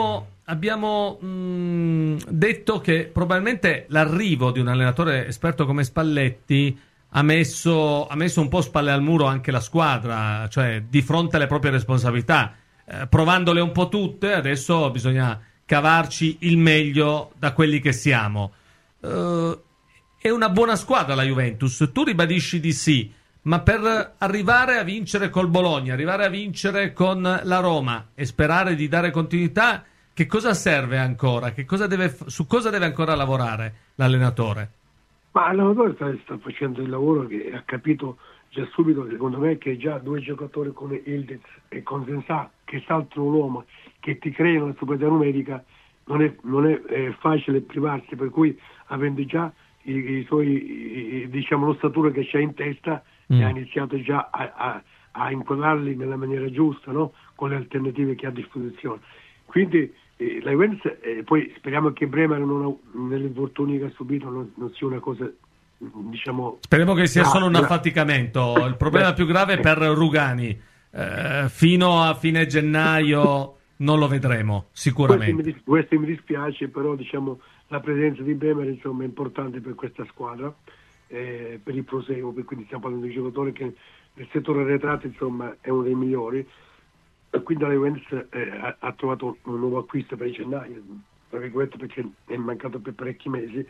abbiamo detto che probabilmente l'arrivo di un allenatore esperto come Spalletti ha messo un po' spalle al muro anche la squadra, cioè di fronte alle proprie responsabilità, provandole un po' tutte, adesso bisogna cavarci il meglio da quelli che siamo. È una buona squadra la Juventus, tu ribadisci di sì, ma per arrivare a vincere col Bologna, arrivare a vincere con la Roma e sperare di dare continuità, che cosa serve ancora? Su cosa deve ancora lavorare l'allenatore? Ma l'allenatore sta facendo il lavoro che ha capito già subito, secondo me, che già due giocatori come Ildiz e Cosenza che saltano l'uomo, che ti creano la superiorità numerica, non è facile privarsi, per cui avendo già i suoi, diciamo, l'ossatura che c'è in testa, ha iniziato già a inquadrarli nella maniera giusta, no? Con le alternative che ha a disposizione. Quindi la Juventus, poi speriamo che Bremer negli infortuni che ha subito non sia una cosa, diciamo... Speriamo che sia solo un affaticamento. Il problema più grave è per Rugani. Fino a fine gennaio non lo vedremo, sicuramente. Questo mi dispiace, però diciamo la presenza di Bremer, insomma, è importante per questa squadra, per il proseguo, quindi stiamo parlando di un giocatore che nel settore arretrato, insomma, è uno dei migliori. Quindi la Juventus ha trovato un nuovo acquisto per il gennaio, perché è mancato per parecchi mesi.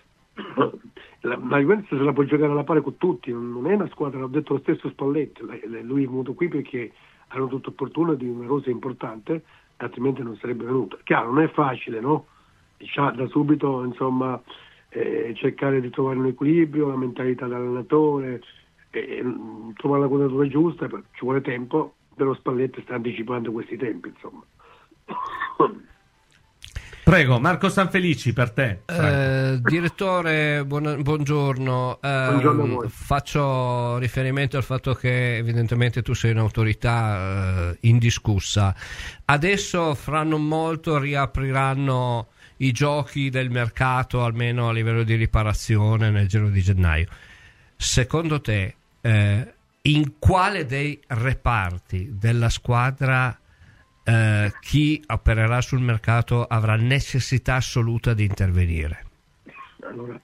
La Juventus se la può giocare alla pari con tutti, non è una squadra, l'ha detto lo stesso Spalletti, lui è venuto qui perché hanno tutto opportuno di una rosa importante, altrimenti non sarebbe venuto. Chiaro, non è facile, no? Da subito, insomma, cercare di trovare un equilibrio, la mentalità dell'allenatore, trovare la quadratura giusta, ci vuole tempo. Però Spalletti sta anticipando questi tempi, insomma. Prego, Marco Sanfelici, per te. Direttore, buongiorno. Buongiorno a voi. Faccio riferimento al fatto che evidentemente tu sei un'autorità indiscussa. Adesso fra non molto riapriranno i giochi del mercato, almeno a livello di riparazione, nel giro di gennaio. Secondo te in quale dei reparti della squadra chi opererà sul mercato avrà necessità assoluta di intervenire? Allora,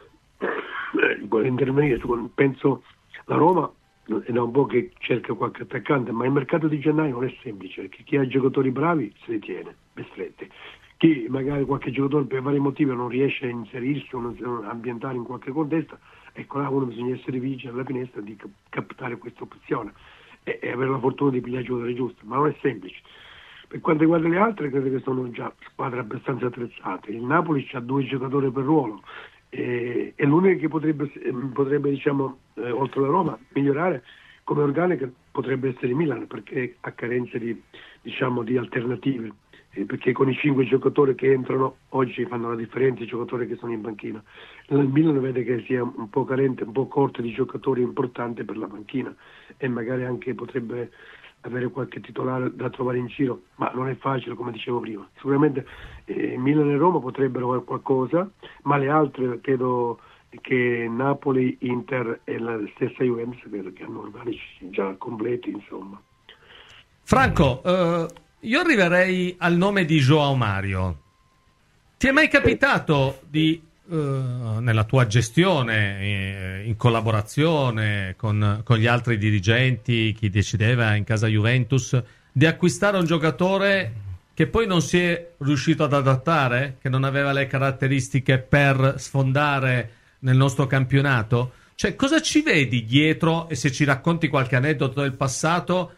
vuole intervenire, penso la Roma è da un po' che cerca qualche attaccante, ma il mercato di gennaio non è semplice, perché chi ha giocatori bravi se li tiene ben stretti, chi magari qualche giocatore per vari motivi non riesce a inserirsi o non ambientare in qualche contesto, ecco là uno bisogna essere vigili alla finestra di captare questa opzione e avere la fortuna di pigliare il giocatore giusto, ma non è semplice. Per quanto riguarda le altre, credo che sono già squadre abbastanza attrezzate. Il Napoli ha 2 giocatori per ruolo e l'unica che potrebbe diciamo, oltre alla Roma, migliorare come organica potrebbe essere il Milan, perché ha carenze di alternative. Perché con i 5 giocatori che entrano oggi fanno la differenza i giocatori che sono in panchina. Il Milan vede che sia un po' carente, un po' corto di giocatori importanti per la panchina e magari anche potrebbe avere qualche titolare da trovare in giro, ma non è facile, come dicevo prima. Sicuramente Milan e Roma potrebbero fare qualcosa, ma le altre credo che Napoli, Inter e la stessa Juventus credo che hanno organici già completi, insomma. Franco, io arriverei al nome di João Mario. Ti è mai capitato di, nella tua gestione, in collaborazione con gli altri dirigenti, chi decideva in casa Juventus, di acquistare un giocatore che poi non si è riuscito ad adattare, che non aveva le caratteristiche per sfondare nel nostro campionato? Cioè, cosa ci vedi dietro, e se ci racconti qualche aneddoto del passato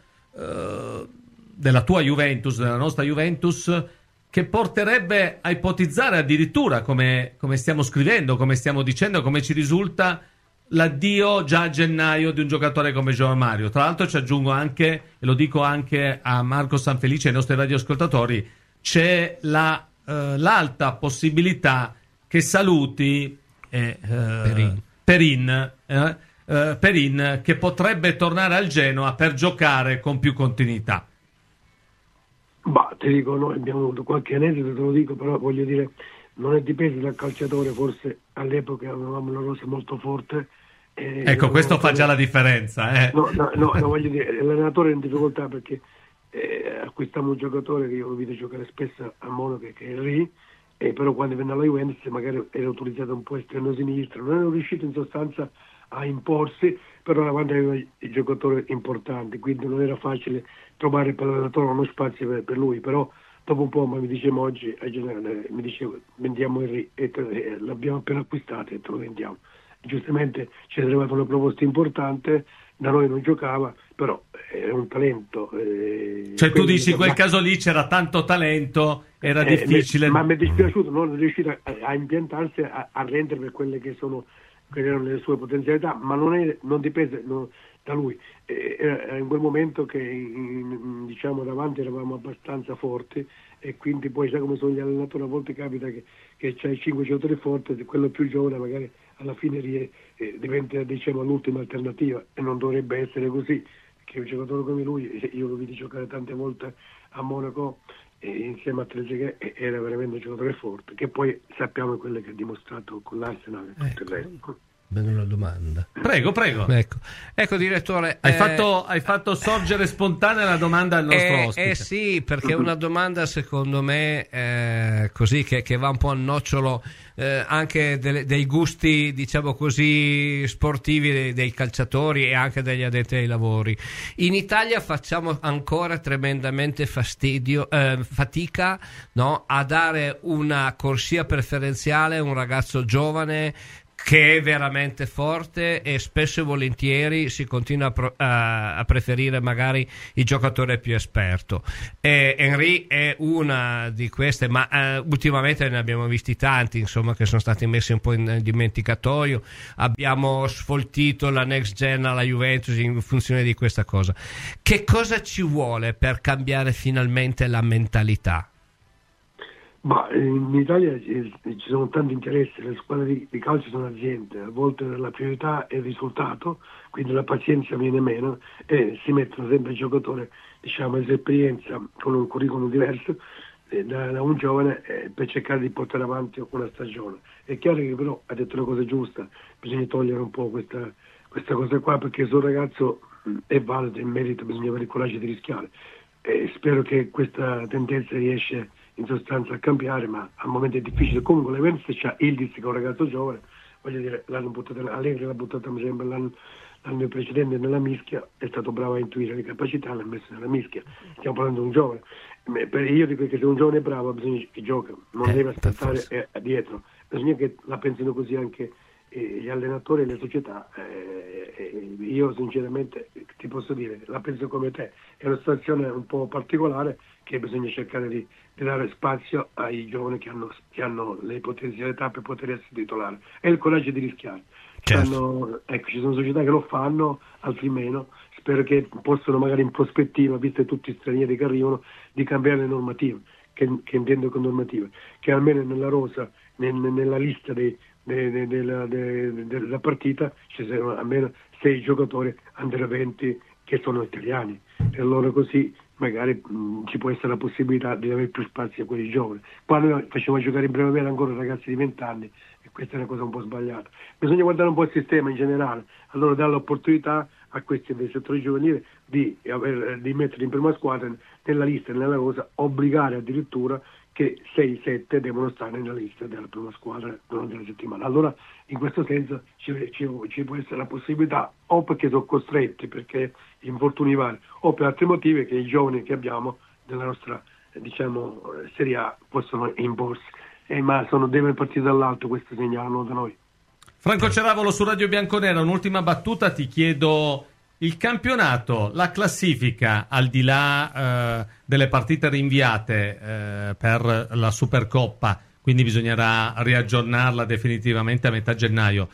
della tua Juventus, della nostra Juventus, che porterebbe a ipotizzare addirittura, come stiamo scrivendo, come stiamo dicendo, come ci risulta, l'addio già a gennaio di un giocatore come João Mario. Tra l'altro ci aggiungo anche, e lo dico anche a Marco Sanfelice e ai nostri radioascoltatori, c'è l'alta possibilità che saluti Perin, che potrebbe tornare al Genoa per giocare con più continuità. Bah, ti dico, noi abbiamo avuto qualche aneddoto, te lo dico, però voglio dire, non è dipeso dal calciatore, forse all'epoca avevamo una rosa molto forte. Ecco, questo fa già la differenza. No, voglio dire, l'allenatore è in difficoltà perché acquistammo un giocatore che io lo vedo giocare spesso a Monaco, che è Henry, però quando venne alla Juventus magari era utilizzato un po' esterno sinistro, non era riuscito in sostanza a imporsi, però davanti aveva i giocatori importanti, quindi non era facile trovare per l'allenatore uno spazio per lui, però dopo un po' mi diceva oggi a generale, mi diceva vendiamo Henry, e l'abbiamo appena acquistato e te lo vendiamo. Giustamente ci è arrivata una proposta importante, da noi non giocava, però è un talento. Cioè tu dici in quel caso lì c'era tanto talento, era difficile. Ma mi è dispiaciuto non riuscire a impiantarsi, a rendere per quelle che erano le sue potenzialità, ma non dipese da lui. Era in quel momento che diciamo davanti eravamo abbastanza forti, e quindi poi sai come sono gli allenatori, a volte capita che c'hai 5 giocatori forti, quello più giovane magari alla fine diventa diciamo l'ultima alternativa, e non dovrebbe essere così, perché un giocatore come lui, io lo vidi giocare tante volte a Monaco insieme a Trezeguet, era veramente un giocatore forte, che poi sappiamo quello che ha dimostrato con l'Arsenal e tutto il resto. Una domanda. Prego. Ecco direttore, hai fatto sorgere spontanea la domanda al nostro ospite. Sì, perché è una domanda secondo me così che va un po' al nocciolo anche dei gusti, diciamo così, sportivi dei calciatori e anche degli addetti ai lavori. In Italia facciamo ancora tremendamente fatica, no, a dare una corsia preferenziale a un ragazzo giovane che è veramente forte, e spesso e volentieri si continua a preferire magari il giocatore più esperto. Henry è una di queste, ma ultimamente ne abbiamo visti tanti, insomma, che sono stati messi un po' in dimenticatoio. Abbiamo sfoltito la next gen alla Juventus in funzione di questa cosa. Che cosa ci vuole per cambiare finalmente la mentalità? Ma in Italia ci sono tanti interessi, le squadre di calcio sono aziende, a volte la priorità è il risultato, quindi la pazienza viene meno, e si mettono sempre i giocatori, diciamo, esperienza con un curriculum diverso da un giovane per cercare di portare avanti una stagione. È chiaro che però ha detto una cosa giusta, bisogna togliere un po' questa cosa qua, perché se un ragazzo è valido e merita, bisogna avere il coraggio di rischiare. Spero che questa tendenza riesce in sostanza a cambiare, ma al momento è difficile. Comunque l'Juventus c'ha Ildiz, che è un ragazzo giovane, voglio dire, Allegri l'ha buttata sempre l'anno precedente nella mischia, è stato bravo a intuire le capacità, l'ha messo nella mischia. Stiamo parlando di un giovane, io dico che se un giovane è bravo bisogna che gioca, non deve aspettare dietro, bisogna che la pensino così anche gli allenatori e le società. Io sinceramente ti posso dire, la penso come te, è una situazione un po' particolare, che bisogna cercare di dare spazio ai giovani che hanno le potenzialità per poter essere titolari, e il coraggio di rischiare. Certo. Ci sono società che lo fanno, altri meno. Spero che possano magari in prospettiva, visto tutti gli stranieri che arrivano, di cambiare le normative, che intendo con normative, che almeno nella rosa, nella lista della partita ci siano almeno 6 giocatori under 20 che sono italiani, e allora così magari ci può essere la possibilità di avere più spazio a quelli giovani. Quando noi facciamo giocare in primavera ancora ragazzi di 20 anni, e questa è una cosa un po' sbagliata. Bisogna guardare un po' il sistema in generale, allora dare l'opportunità a questi del settore giovanile di mettere in prima squadra nella lista e nella rosa, obbligare addirittura che 6-7 devono stare nella lista della prima squadra durante la settimana. Allora in questo senso ci può essere la possibilità, o perché sono costretti, perché infortuni vari, o per altri motivi che i giovani che abbiamo della nostra, diciamo, Serie A possono imporsi, ma deve partire dall'alto, questo segnalano da noi. Franco Ceravolo su Radio Bianconera, un'ultima battuta, ti chiedo il campionato, la classifica, al di là delle partite rinviate per la Supercoppa, quindi bisognerà riaggiornarla definitivamente a metà gennaio,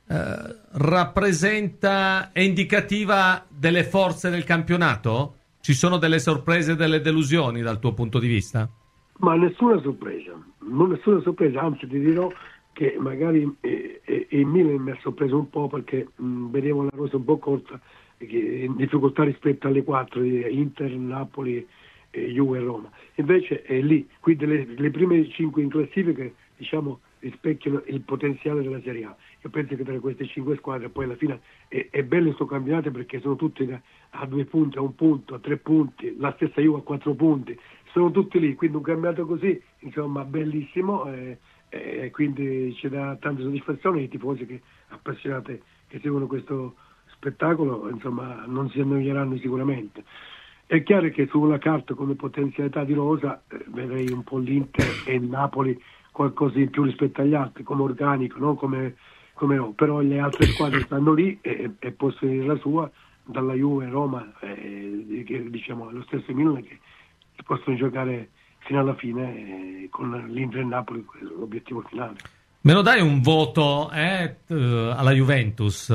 rappresenta, è indicativa delle forze del campionato? Ci sono delle sorprese, delle delusioni dal tuo punto di vista? Ma nessuna sorpresa, anzi ti dirò che magari il Milan mi ha sorpreso un po', perché vedevo la rosa un po' corta, in difficoltà rispetto alle 4 di Inter, Napoli, Juve e Roma. Invece è lì, qui le prime 5 in classifica, diciamo, rispecchiano il potenziale della Serie A. Io penso che tra queste 5 squadre poi alla fine è bello questo campionato, perché sono tutti a 2 punti, a 1 punto, a 3 punti, la stessa Juve a 4 punti, sono tutti lì, quindi un campionato così, insomma, bellissimo, e quindi ci dà tante soddisfazioni ai tifosi appassionati che seguono questo spettacolo, insomma, non si annoieranno sicuramente. È chiaro che sulla carta, come potenzialità di rosa, vedrei un po' l'Inter e il Napoli qualcosa in più rispetto agli altri, come organico, no? Come no. Però le altre squadre stanno lì e possono dire la sua, dalla Juve, Roma, diciamo lo stesso Milan, che possono giocare fino alla fine con l'Inter e Napoli, l'obiettivo finale. Me lo dai un voto alla Juventus?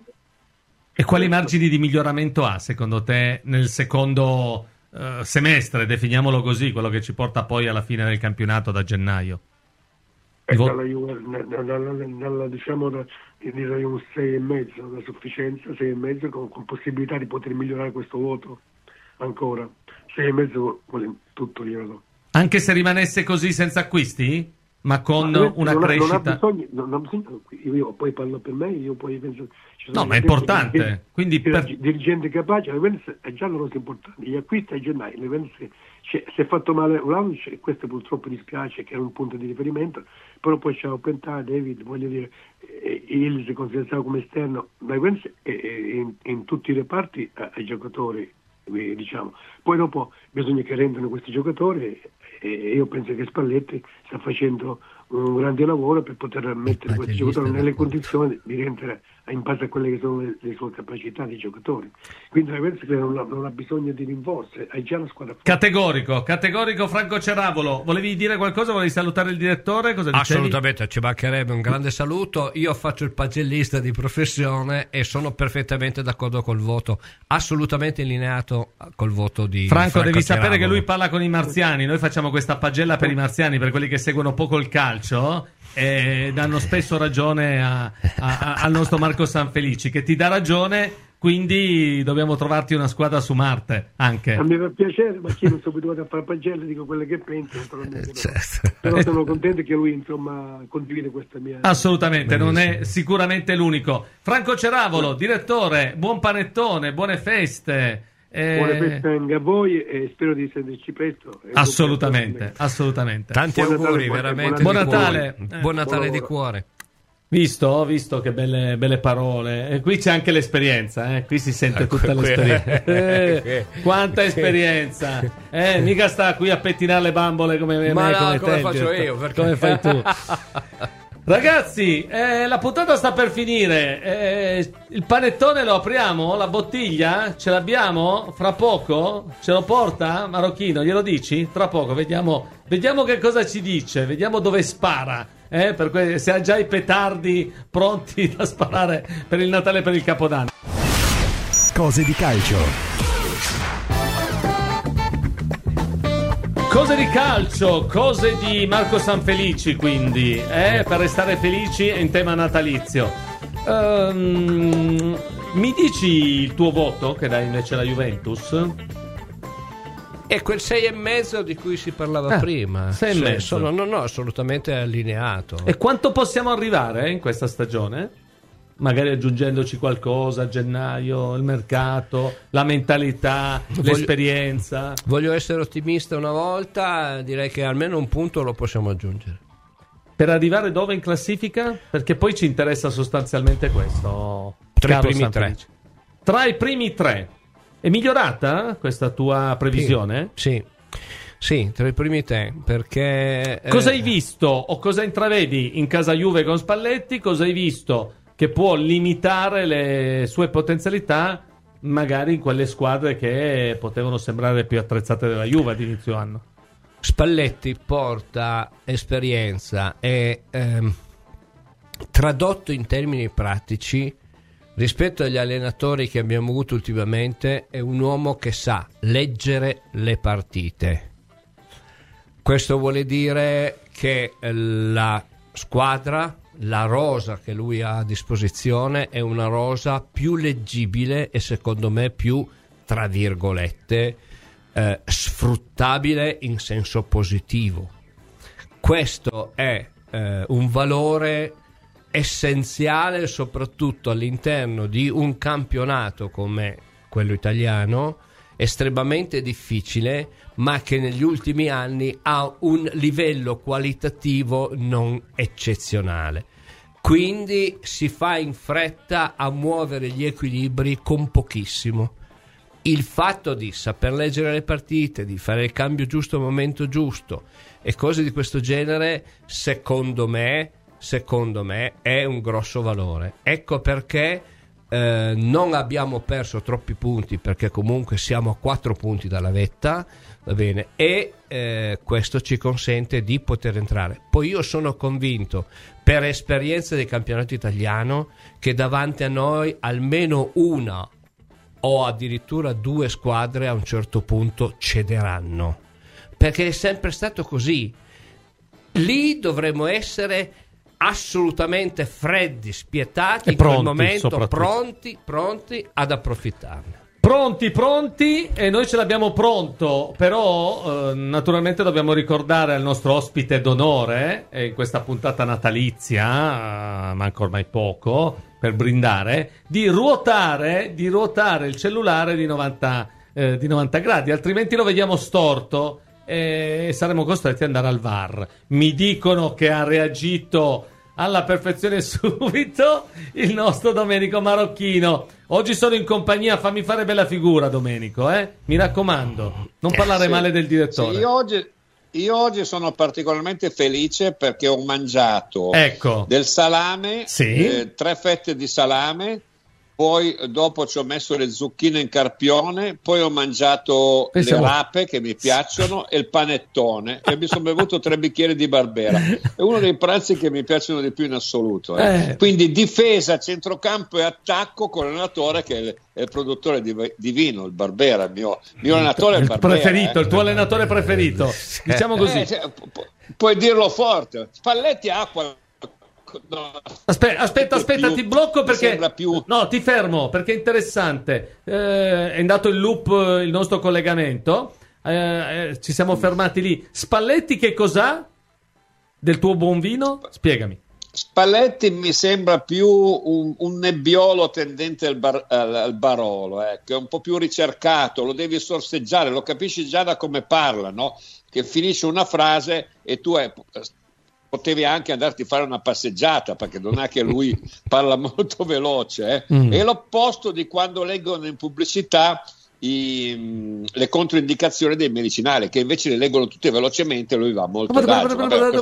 E quali margini di miglioramento ha secondo te nel secondo semestre, definiamolo così, quello che ci porta poi alla fine del campionato da gennaio? Dalla Juve, diciamo, direi un 6,5, una sufficienza, 6,5 con possibilità di poter migliorare questo voto ancora. 6,5 tutto glielo do. Anche se rimanesse così senza acquisti? Ma con una crescita... Non ha bisogno, io poi parlo per me, io poi penso... No, ma è importante. Quindi dirigente capace, è già una cosa importante. Gli acquisti a gennaio, si è fatto male un anno, questo purtroppo dispiace, che era un punto di riferimento, però poi c'è Opentà, David, voglio dire, il si considerato come esterno, ma in tutti i reparti ai giocatori, diciamo. Poi dopo bisogna che rendano questi giocatori, e io penso che Spalletti sta facendo un grande lavoro per poter mettere questi giocatori nelle condizioni di rientrare in base a quelle che sono le sue capacità di giocatori. Quindi penso che non ha bisogno di rinforzi, hai già la squadra forte. Categorico Franco Ceravolo. Volevi dire qualcosa? Volevi salutare il direttore? Cosa dicevi? Assolutamente, ci mancherebbe, un grande saluto. Io faccio il pagellista di professione e sono perfettamente d'accordo col voto, assolutamente allineato col voto di Franco. Devi Ceravolo. sapere che lui parla con i marziani, noi facciamo questa pagella per i marziani, per quelli che seguono poco il calcio, e danno spesso ragione al nostro Marco Sanfelici, che ti dà ragione, quindi dobbiamo trovarti una squadra su Marte anche. A me fa piacere, ma chi non sono abituato a fare pagelle, dico quelle che penso, però sono contento che lui, insomma, condivide questa mia... Assolutamente, non è sicuramente l'unico. Franco Ceravolo, direttore, buon panettone, buone feste. Buone feste anche a voi e spero di sentirci presto. Assolutamente. Tanti auguri, veramente. Buon Natale. Buon Natale di cuore. Visto che belle parole. E qui c'è anche l'esperienza, qui si sente tutta l'esperienza. Quanta esperienza! Mica sta qui a pettinare le bambole come me, come faccio io, perché... come fai tu. Ragazzi, la puntata sta per finire. Il panettone lo apriamo? La bottiglia? Ce l'abbiamo? Fra poco? Ce lo porta? Marocchino, glielo dici? Tra poco, vediamo che cosa ci dice. Vediamo dove spara. Se ha già i petardi pronti da sparare per il Natale e per il Capodanno. Cose di calcio. Cose di calcio, cose di Marco Sanfelici, quindi, per restare felici in tema natalizio. Mi dici il tuo voto che dai invece alla Juventus? È quel 6,5 di cui si parlava prima. 6,5. No, assolutamente allineato. E quanto possiamo arrivare in questa stagione? Magari aggiungendoci qualcosa a gennaio, il mercato, la mentalità, l'esperienza. Voglio essere ottimista una volta, direi che almeno un punto lo possiamo aggiungere. Per arrivare dove in classifica? Perché poi ci interessa sostanzialmente questo. Tra i primi 3. Tra i primi 3. È migliorata questa tua previsione? Sì, tra i primi 3, perché... Cosa hai visto o cosa intravedi in casa Juve con Spalletti? Cosa hai visto che può limitare le sue potenzialità magari in quelle squadre che potevano sembrare più attrezzate della Juve ad inizio anno? Spalletti porta esperienza e tradotto in termini pratici rispetto agli allenatori che abbiamo avuto ultimamente, è un uomo che sa leggere le partite. Questo vuole dire che la squadra, la rosa che lui ha a disposizione è una rosa più leggibile e secondo me più, tra virgolette, sfruttabile in senso positivo. Questo è un valore essenziale, soprattutto all'interno di un campionato come quello italiano, estremamente difficile, ma che negli ultimi anni ha un livello qualitativo non eccezionale. Quindi si fa in fretta a muovere gli equilibri con pochissimo. Il fatto di saper leggere le partite, di fare il cambio giusto al momento giusto e cose di questo genere, secondo me è un grosso valore. Ecco perché non abbiamo perso troppi punti, perché comunque siamo a 4 punti dalla vetta, va bene, e questo ci consente di poter entrare. Poi io sono convinto, per esperienza del campionato italiano, che davanti a noi almeno una o addirittura 2 squadre a un certo punto cederanno, perché è sempre stato così. Lì dovremmo essere assolutamente freddi, spietati, in quel momento pronti ad approfittarne. Pronti e noi ce l'abbiamo pronto, però naturalmente dobbiamo ricordare al nostro ospite d'onore in questa puntata natalizia, manca ormai poco per brindare, di ruotare il cellulare di 90 gradi, altrimenti lo vediamo storto e saremo costretti ad andare al VAR. Mi dicono che ha reagito alla perfezione subito il nostro Domenico Marocchino. Oggi sono in compagnia, fammi fare bella figura, Domenico, mi raccomando, non parlare male del direttore. Sì, io oggi sono particolarmente felice perché ho mangiato del salame, 3 fette di salame, poi dopo ci ho messo le zucchine in carpione, poi ho mangiato le rape che mi piacciono e il panettone e mi sono bevuto 3 bicchieri di Barbera. È uno dei pranzi che mi piacciono di più in assoluto. Quindi difesa, centrocampo e attacco con l'allenatore che è il produttore di vino, il Barbera, il mio allenatore, il Barbera, preferito, il tuo allenatore preferito, diciamo così. Puoi dirlo forte. Spalletti acqua. No, aspetta, ti blocco perché no, ti fermo perché è interessante. È andato in loop il nostro collegamento, ci siamo fermati lì. Spalletti che cos'ha del tuo buon vino? Spiegami. Spalletti mi sembra più un nebbiolo tendente al Barolo, che è un po' più ricercato, lo devi sorseggiare, lo capisci già da come parla, no? Che finisce una frase e tu potevi anche andarti a fare una passeggiata, perché non è che lui parla molto veloce. È l'opposto di quando leggono in pubblicità le controindicazioni dei medicinali, che invece le leggono tutte velocemente, lui va molto adagio.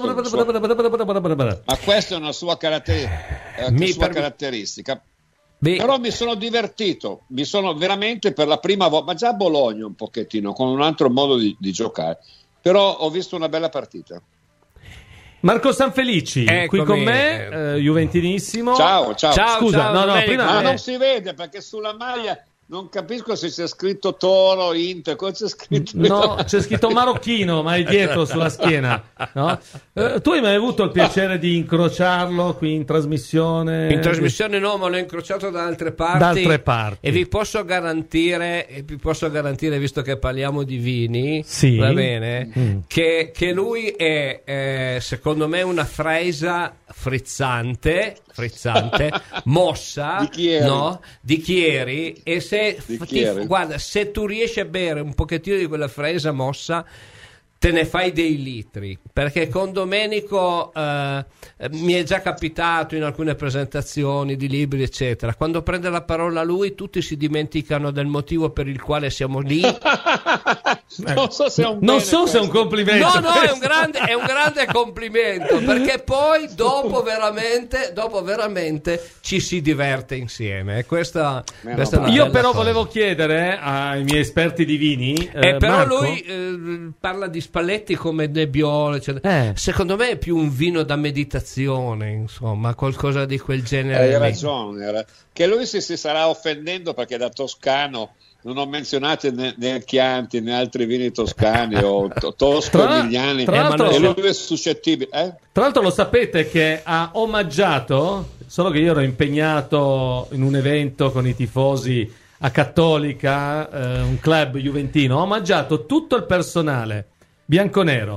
Ma questa è una sua caratteristica. Però mi sono divertito, mi sono veramente per la prima volta, ma già a Bologna un pochettino, con un altro modo di giocare, però ho visto una bella partita. Marco Sanfelici, qui con me, juventinissimo. Ciao. Scusa, prima non si vede perché sulla maglia non capisco se c'è scritto Toro, Inter, cosa c'è scritto? No, c'è scritto Marocchino, ma è dietro sulla schiena, no? Tu hai mai avuto il piacere di incrociarlo qui in trasmissione? In trasmissione no, ma l'ho incrociato da altre parti. E vi posso garantire, visto che parliamo di vini, va bene, che lui è secondo me una fresa frizzante, mossa di Chieri, e guarda, se tu riesci a bere un pochettino di quella fresa mossa te ne fai dei litri, perché con Domenico mi è già capitato in alcune presentazioni di libri eccetera, quando prende la parola lui tutti si dimenticano del motivo per il quale siamo lì. Non so se è un complimento. No, è un grande complimento, perché poi dopo veramente ci si diverte insieme. Questa io però volevo chiedere ai miei esperti di vini, però Marco? lui parla di Spalletti come nebbiolo, eccetera. Secondo me è più un vino da meditazione, insomma, qualcosa di quel genere. Hai ragione, che lui si sarà offendendo perché da toscano non ho menzionato né Chianti né altri vini toscani o Tosco, Emiliani, e lui è suscettibile. Tra l'altro lo sapete che ha omaggiato, solo che io ero impegnato in un evento con i tifosi a Cattolica, un club juventino, ha omaggiato tutto il personale bianconero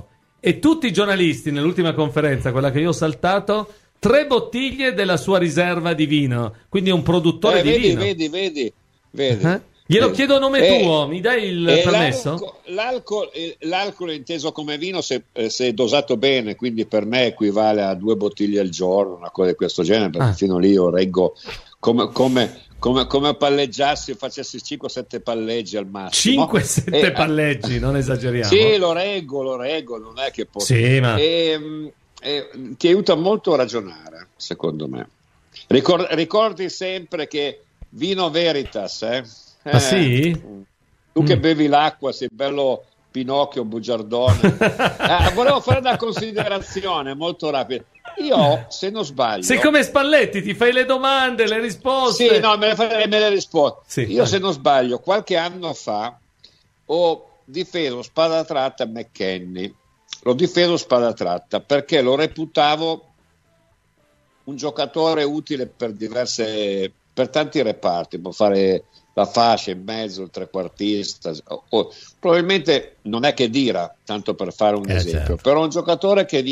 e tutti i giornalisti nell'ultima conferenza, quella che io ho saltato, 3 bottiglie della sua riserva di vino, quindi è un produttore di vino. Vedi. Glielo chiedo a nome tuo, mi dai il permesso? L'alcol inteso come vino, se dosato bene, quindi per me equivale a 2 bottiglie al giorno, una cosa di questo genere, perché fino lì io reggo come palleggiassi, facessi 5-7 palleggi al massimo. 5-7 palleggi, non esageriamo. Sì, lo reggo, non è che posso. Sì, ma... ti aiuta molto a ragionare, secondo me. Ricordi sempre che vino veritas, Ah, sì? Tu che bevi l'acqua, sei bello Pinocchio, bugiardone. Volevo fare una considerazione molto rapida. Io, se non sbaglio... Sei come Spalletti, ti fai le domande, le risposte. Sì, no, me le rispondo. Sì, io, se non sbaglio, qualche anno fa ho difeso spada tratta McKenny. L'ho difeso spada tratta perché lo reputavo un giocatore utile per tanti reparti. Può fare la fascia in mezzo, il trequartista, probabilmente non è che Dira, tanto per fare un esempio, certo. Però un giocatore che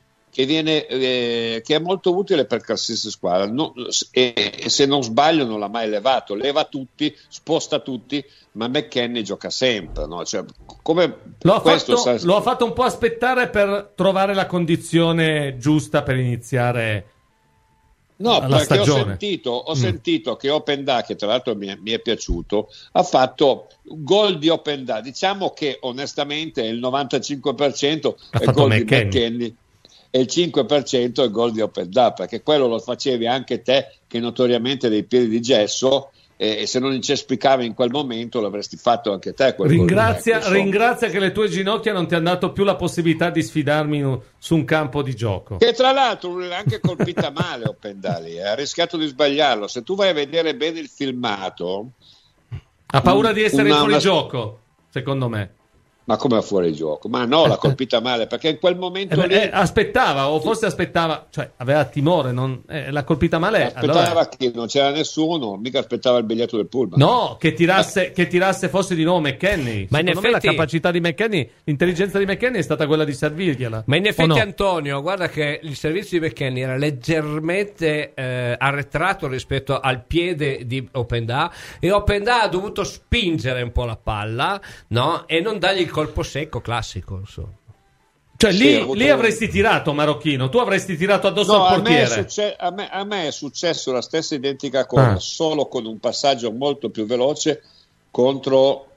è molto utile per qualsiasi squadra, e se non sbaglio non l'ha mai levato, leva tutti, sposta tutti, ma McKenny gioca sempre, no? Cioè, lo ha fatto un po' aspettare per trovare la condizione giusta per iniziare. No, perché ho sentito che Openda, che tra l'altro mi è piaciuto, ha fatto gol di Openda. Diciamo che onestamente il 95% è gol di McKenny e il 5% è gol di Openda, perché quello lo facevi anche te, che notoriamente dei piedi di gesso, e se non incespicavi in quel momento l'avresti fatto anche te. Ringrazia che le tue ginocchia non ti hanno dato più la possibilità di sfidarmi su un campo di gioco, che tra l'altro l'ha anche colpita male Opendali, ha rischiato di sbagliarlo. Se tu vai a vedere bene il filmato, ha paura di essere fuori gioco, secondo me. Ma come fuori gioco? Ma no, l'ha colpita male, perché in quel momento lì... aspettava, o forse aspettava, cioè aveva timore, l'ha colpita male. Aspettava allora... che non c'era nessuno, mica aspettava il biglietto del pullman. No, che tirasse fosse di nuovo McKenny. Ma in effetti la capacità di McKenny, l'intelligenza di McKenny è stata quella di servirgliela. Ma in effetti, Antonio, guarda che il servizio di McKenny era leggermente arretrato rispetto al piede di Openda, e Openda ha dovuto spingere un po' la palla, no? E non dargli il colpo secco classico, insomma. Cioè lì avresti tirato Marocchino, tu avresti tirato addosso al portiere. A me è successo la stessa identica cosa, solo con un passaggio molto più veloce contro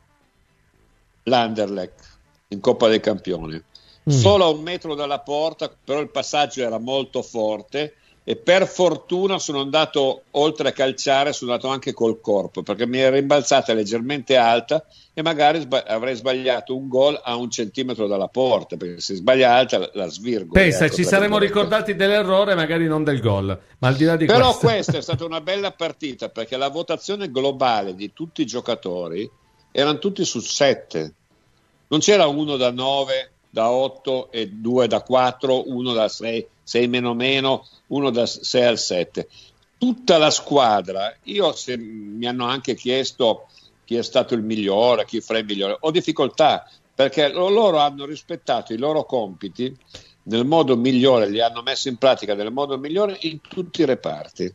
l'Anderlecht in Coppa dei Campioni. Solo a 1 metro dalla porta, però il passaggio era molto forte, e per fortuna sono andato, oltre a calciare, sono andato anche col corpo, perché mi era rimbalzata leggermente alta e magari avrei sbagliato un gol a 1 centimetro dalla porta, perché se sbaglia alta la svirgo. Pensa, ci saremmo ricordati dell'errore, magari non del gol, ma al di là di però questo... questa è stata una bella partita, perché la votazione globale di tutti i giocatori erano tutti su 7, non c'era uno da 9, da 8 e 2 da 4, uno da 6 meno, uno da 6 al 7. Tutta la squadra, mi hanno anche chiesto chi è stato il migliore, chi fra i migliori, ho difficoltà, perché loro hanno rispettato i loro compiti nel modo migliore, li hanno messi in pratica nel modo migliore in tutti i reparti.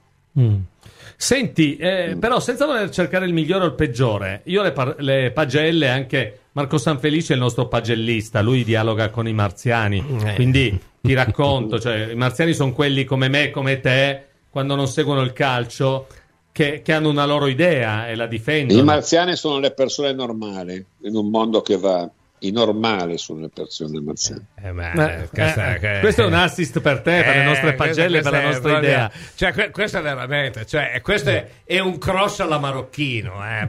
Senti, però senza voler cercare il migliore o il peggiore, io le pagelle, anche Marco Sanfelice è il nostro pagellista, lui dialoga con i marziani, quindi ti racconto, cioè i marziani sono quelli come me, come te, quando non seguono il calcio, che hanno una loro idea e la difendono. I marziani sono le persone normali, in un mondo che va... I normali sono le persone marziane. Questo è un assist per te, per le nostre pagelle, per la nostra idea. Cioè, questo è veramente, questo è un cross alla Marocchino.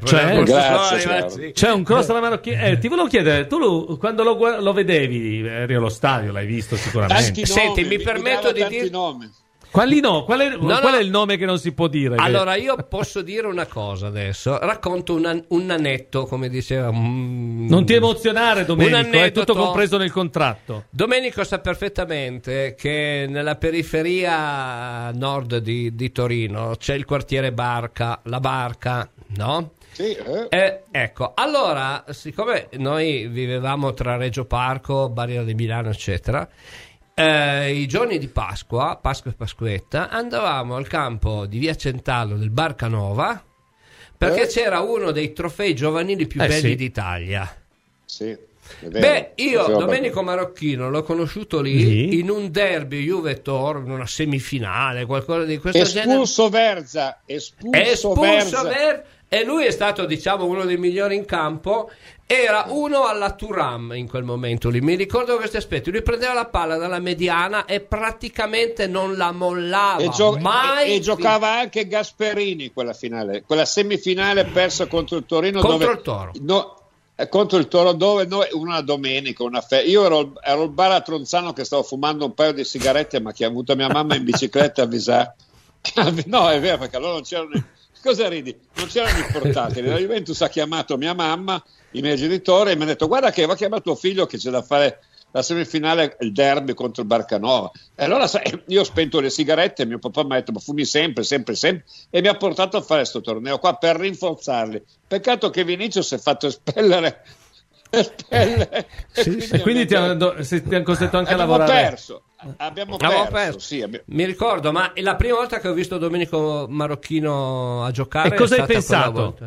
C'è un cross alla Marocchino. Ti volevo chiedere, tu quando lo vedevi, eri allo stadio, l'hai visto sicuramente. Senti, mi permetto di dire... Quali no? Qual è il nome che non si può dire? Allora, io posso dire una cosa adesso. Racconto un anetto, come diceva. Non ti emozionare, Domenico, è tutto compreso nel contratto. Domenico sa perfettamente che nella periferia nord di Torino c'è il quartiere Barca, la Barca, no? Sì, ecco, allora, siccome noi vivevamo tra Reggio Parco, Barriera di Milano, eccetera, i giorni di Pasqua e Pasquetta, andavamo al campo di via Centallo del Barcanova perché c'era uno dei trofei giovanili più belli d'Italia. Sì. Io Domenico Marocchino l'ho conosciuto lì in un derby Juve-Toro, in una semifinale, qualcosa di questo genere. Espulso Verza. E lui è stato, diciamo, uno dei migliori in campo. Era uno alla Thuram in quel momento lì. Mi ricordo questi aspetti. Lui prendeva la palla dalla mediana e praticamente non la mollava mai. E giocava anche Gasperini quella finale, quella semifinale persa contro il Torino. Contro il Toro, dove noi una domenica, io ero al bar a Tronzano che stavo fumando un paio di sigarette, ma che ha avuto mia mamma in bicicletta a avvisare. No, è vero, perché allora non c'erano. Cosa ridi? Non c'erano i portatili. La Juventus ha chiamato mia mamma, i miei genitori, e mi ha detto: guarda che va a chiamare tuo figlio che c'è da fare la semifinale, il derby contro il Barcanova. E allora io ho spento le sigarette e mio papà mi ha detto: ma fumi sempre, e mi ha portato a fare questo torneo qua per rinforzarli. Peccato che Vinicius si è fatto espellere. Quindi ti hanno costretto anche a lavorare. Abbiamo perso. Sì, mi ricordo, ma è la prima volta che ho visto Domenico Marocchino a giocare. E cosa hai pensato?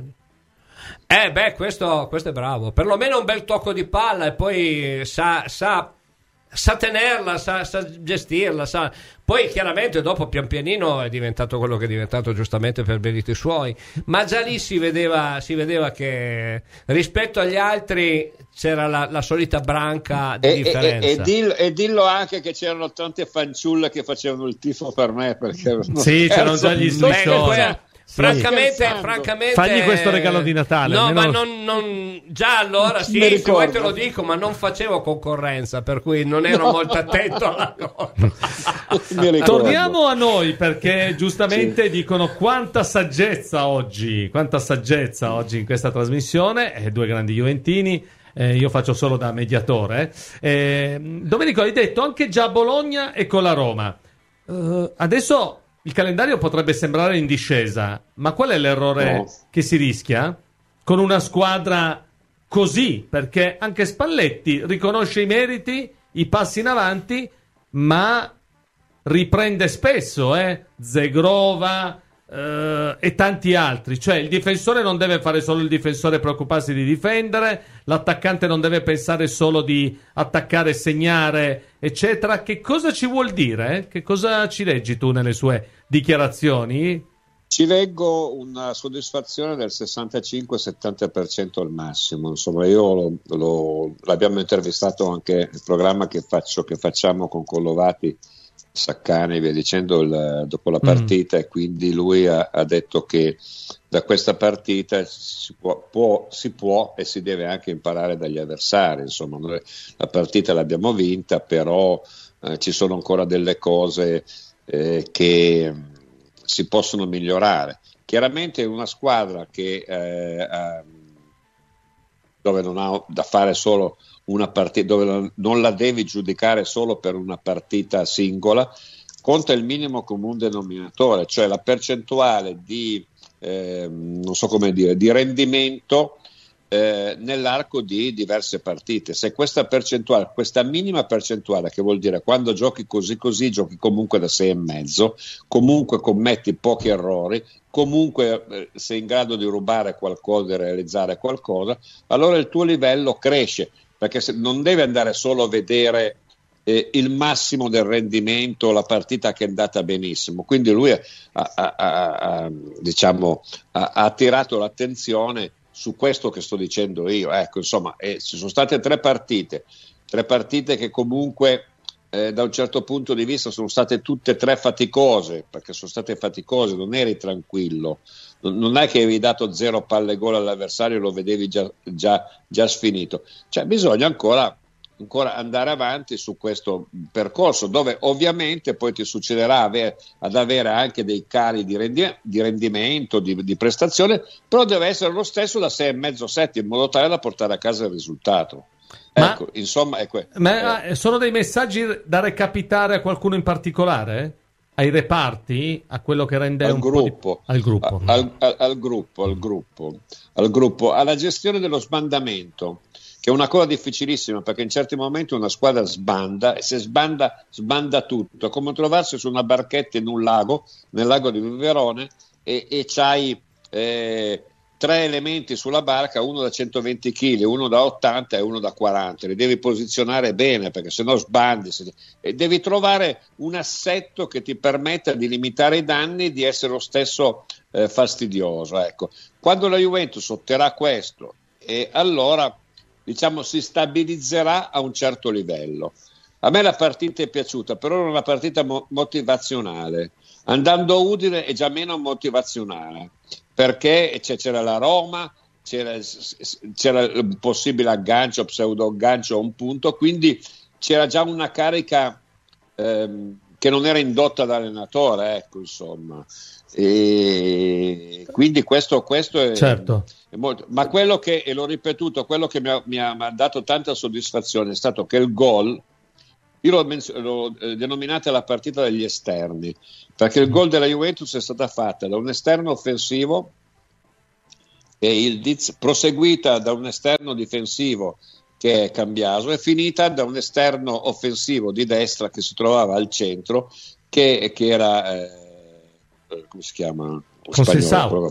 Questo è bravo. Perlomeno un bel tocco di palla, e poi sa tenerla, sa gestirla, Poi chiaramente dopo pian pianino è diventato quello che è diventato, giustamente per meriti suoi, ma già lì si vedeva che rispetto agli altri c'era la solita branca di differenza. E dillo anche che c'erano tante fanciulle che facevano il tifo per me, perché c'erano già gli striscioni. Francamente, fagli questo regalo di Natale. No, ma non già allora sì, se vuoi te lo dico, ma non facevo concorrenza, per cui non ero molto attento alla cosa. Torniamo a noi, perché giustamente dicono quanta saggezza oggi in questa trasmissione, due grandi juventini. Io faccio solo da mediatore. Domenico, hai detto anche già a Bologna e con la Roma. Adesso il calendario potrebbe sembrare in discesa, ma qual è l'errore che si rischia con una squadra così? Perché anche Spalletti riconosce i meriti, i passi in avanti, ma riprende spesso Zegrova e tanti altri. Cioè, il difensore non deve fare solo il difensore e preoccuparsi di difendere, l'attaccante non deve pensare solo di attaccare, segnare, eccetera. Che cosa ci vuol dire? Che cosa ci leggi tu nelle sue dichiarazioni? Ci leggo una soddisfazione del 65-70% al massimo. Insomma, io l'abbiamo intervistato anche nel programma che facciamo con Collovati, Saccani e via dicendo dopo la partita, e quindi lui ha detto che da questa partita si può e si deve anche imparare dagli avversari. Insomma, noi la partita l'abbiamo vinta, però ci sono ancora delle cose che si possono migliorare. Chiaramente una squadra che dove non ha da fare solo una partita, dove non la devi giudicare solo per una partita singola, conta il minimo comune denominatore, cioè la percentuale di di rendimento nell'arco di diverse partite. Se questa percentuale, questa minima percentuale, che vuol dire quando giochi così giochi comunque da 6,5, comunque commetti pochi errori, comunque sei in grado di rubare qualcosa, di realizzare qualcosa, allora il tuo livello cresce, perché non devi andare solo a vedere il massimo del rendimento, la partita che è andata benissimo. Quindi lui ha attirato l'attenzione su questo che sto dicendo io. Ecco, insomma, ci sono state tre partite che comunque da un certo punto di vista sono state tutte e tre faticose, perché sono state faticose, non eri tranquillo, non è che avevi dato 0 palle gol all'avversario e lo vedevi già sfinito. Cioè, bisogna ancora ancora andare avanti su questo percorso, dove ovviamente poi ti succederà ad avere anche dei cali di rendimento, di prestazione, però deve essere lo stesso da 6,5-7 in modo tale da portare a casa il risultato. Ecco, insomma, sono dei messaggi da recapitare a qualcuno in particolare? Ai reparti? A quello che rende al gruppo, al gruppo, alla gestione dello sbandamento, che è una cosa difficilissima, perché in certi momenti una squadra sbanda, e se sbanda tutto. È come trovarsi su una barchetta in un lago, nel lago di Viverone, e c'hai 3 elementi sulla barca, uno da 120 kg, uno da 80 e uno da 40. Li devi posizionare bene, perché sennò sbandi. E devi trovare un assetto che ti permetta di limitare i danni e di essere lo stesso fastidioso. Ecco. Quando la Juventus otterrà questo, e allora diciamo si stabilizzerà a un certo livello. A me la partita è piaciuta, però era una partita motivazionale. Andando a Udine è già meno motivazionale, perché c'era la Roma, c'era il possibile aggancio, pseudo aggancio a un punto, quindi c'era già una carica che non era indotta dall'allenatore, ecco, insomma. E quindi questo è, certo. È molto, ma quello che, e l'ho ripetuto, quello che mi ha dato tanta soddisfazione è stato che il gol, io l'ho denominata la partita degli esterni, perché il gol della Juventus è stata fatta da un esterno offensivo e il Diz, proseguita da un esterno difensivo che è Cambiaso, e finita da un esterno offensivo di destra che si trovava al centro, che era come si chiama? Consensao,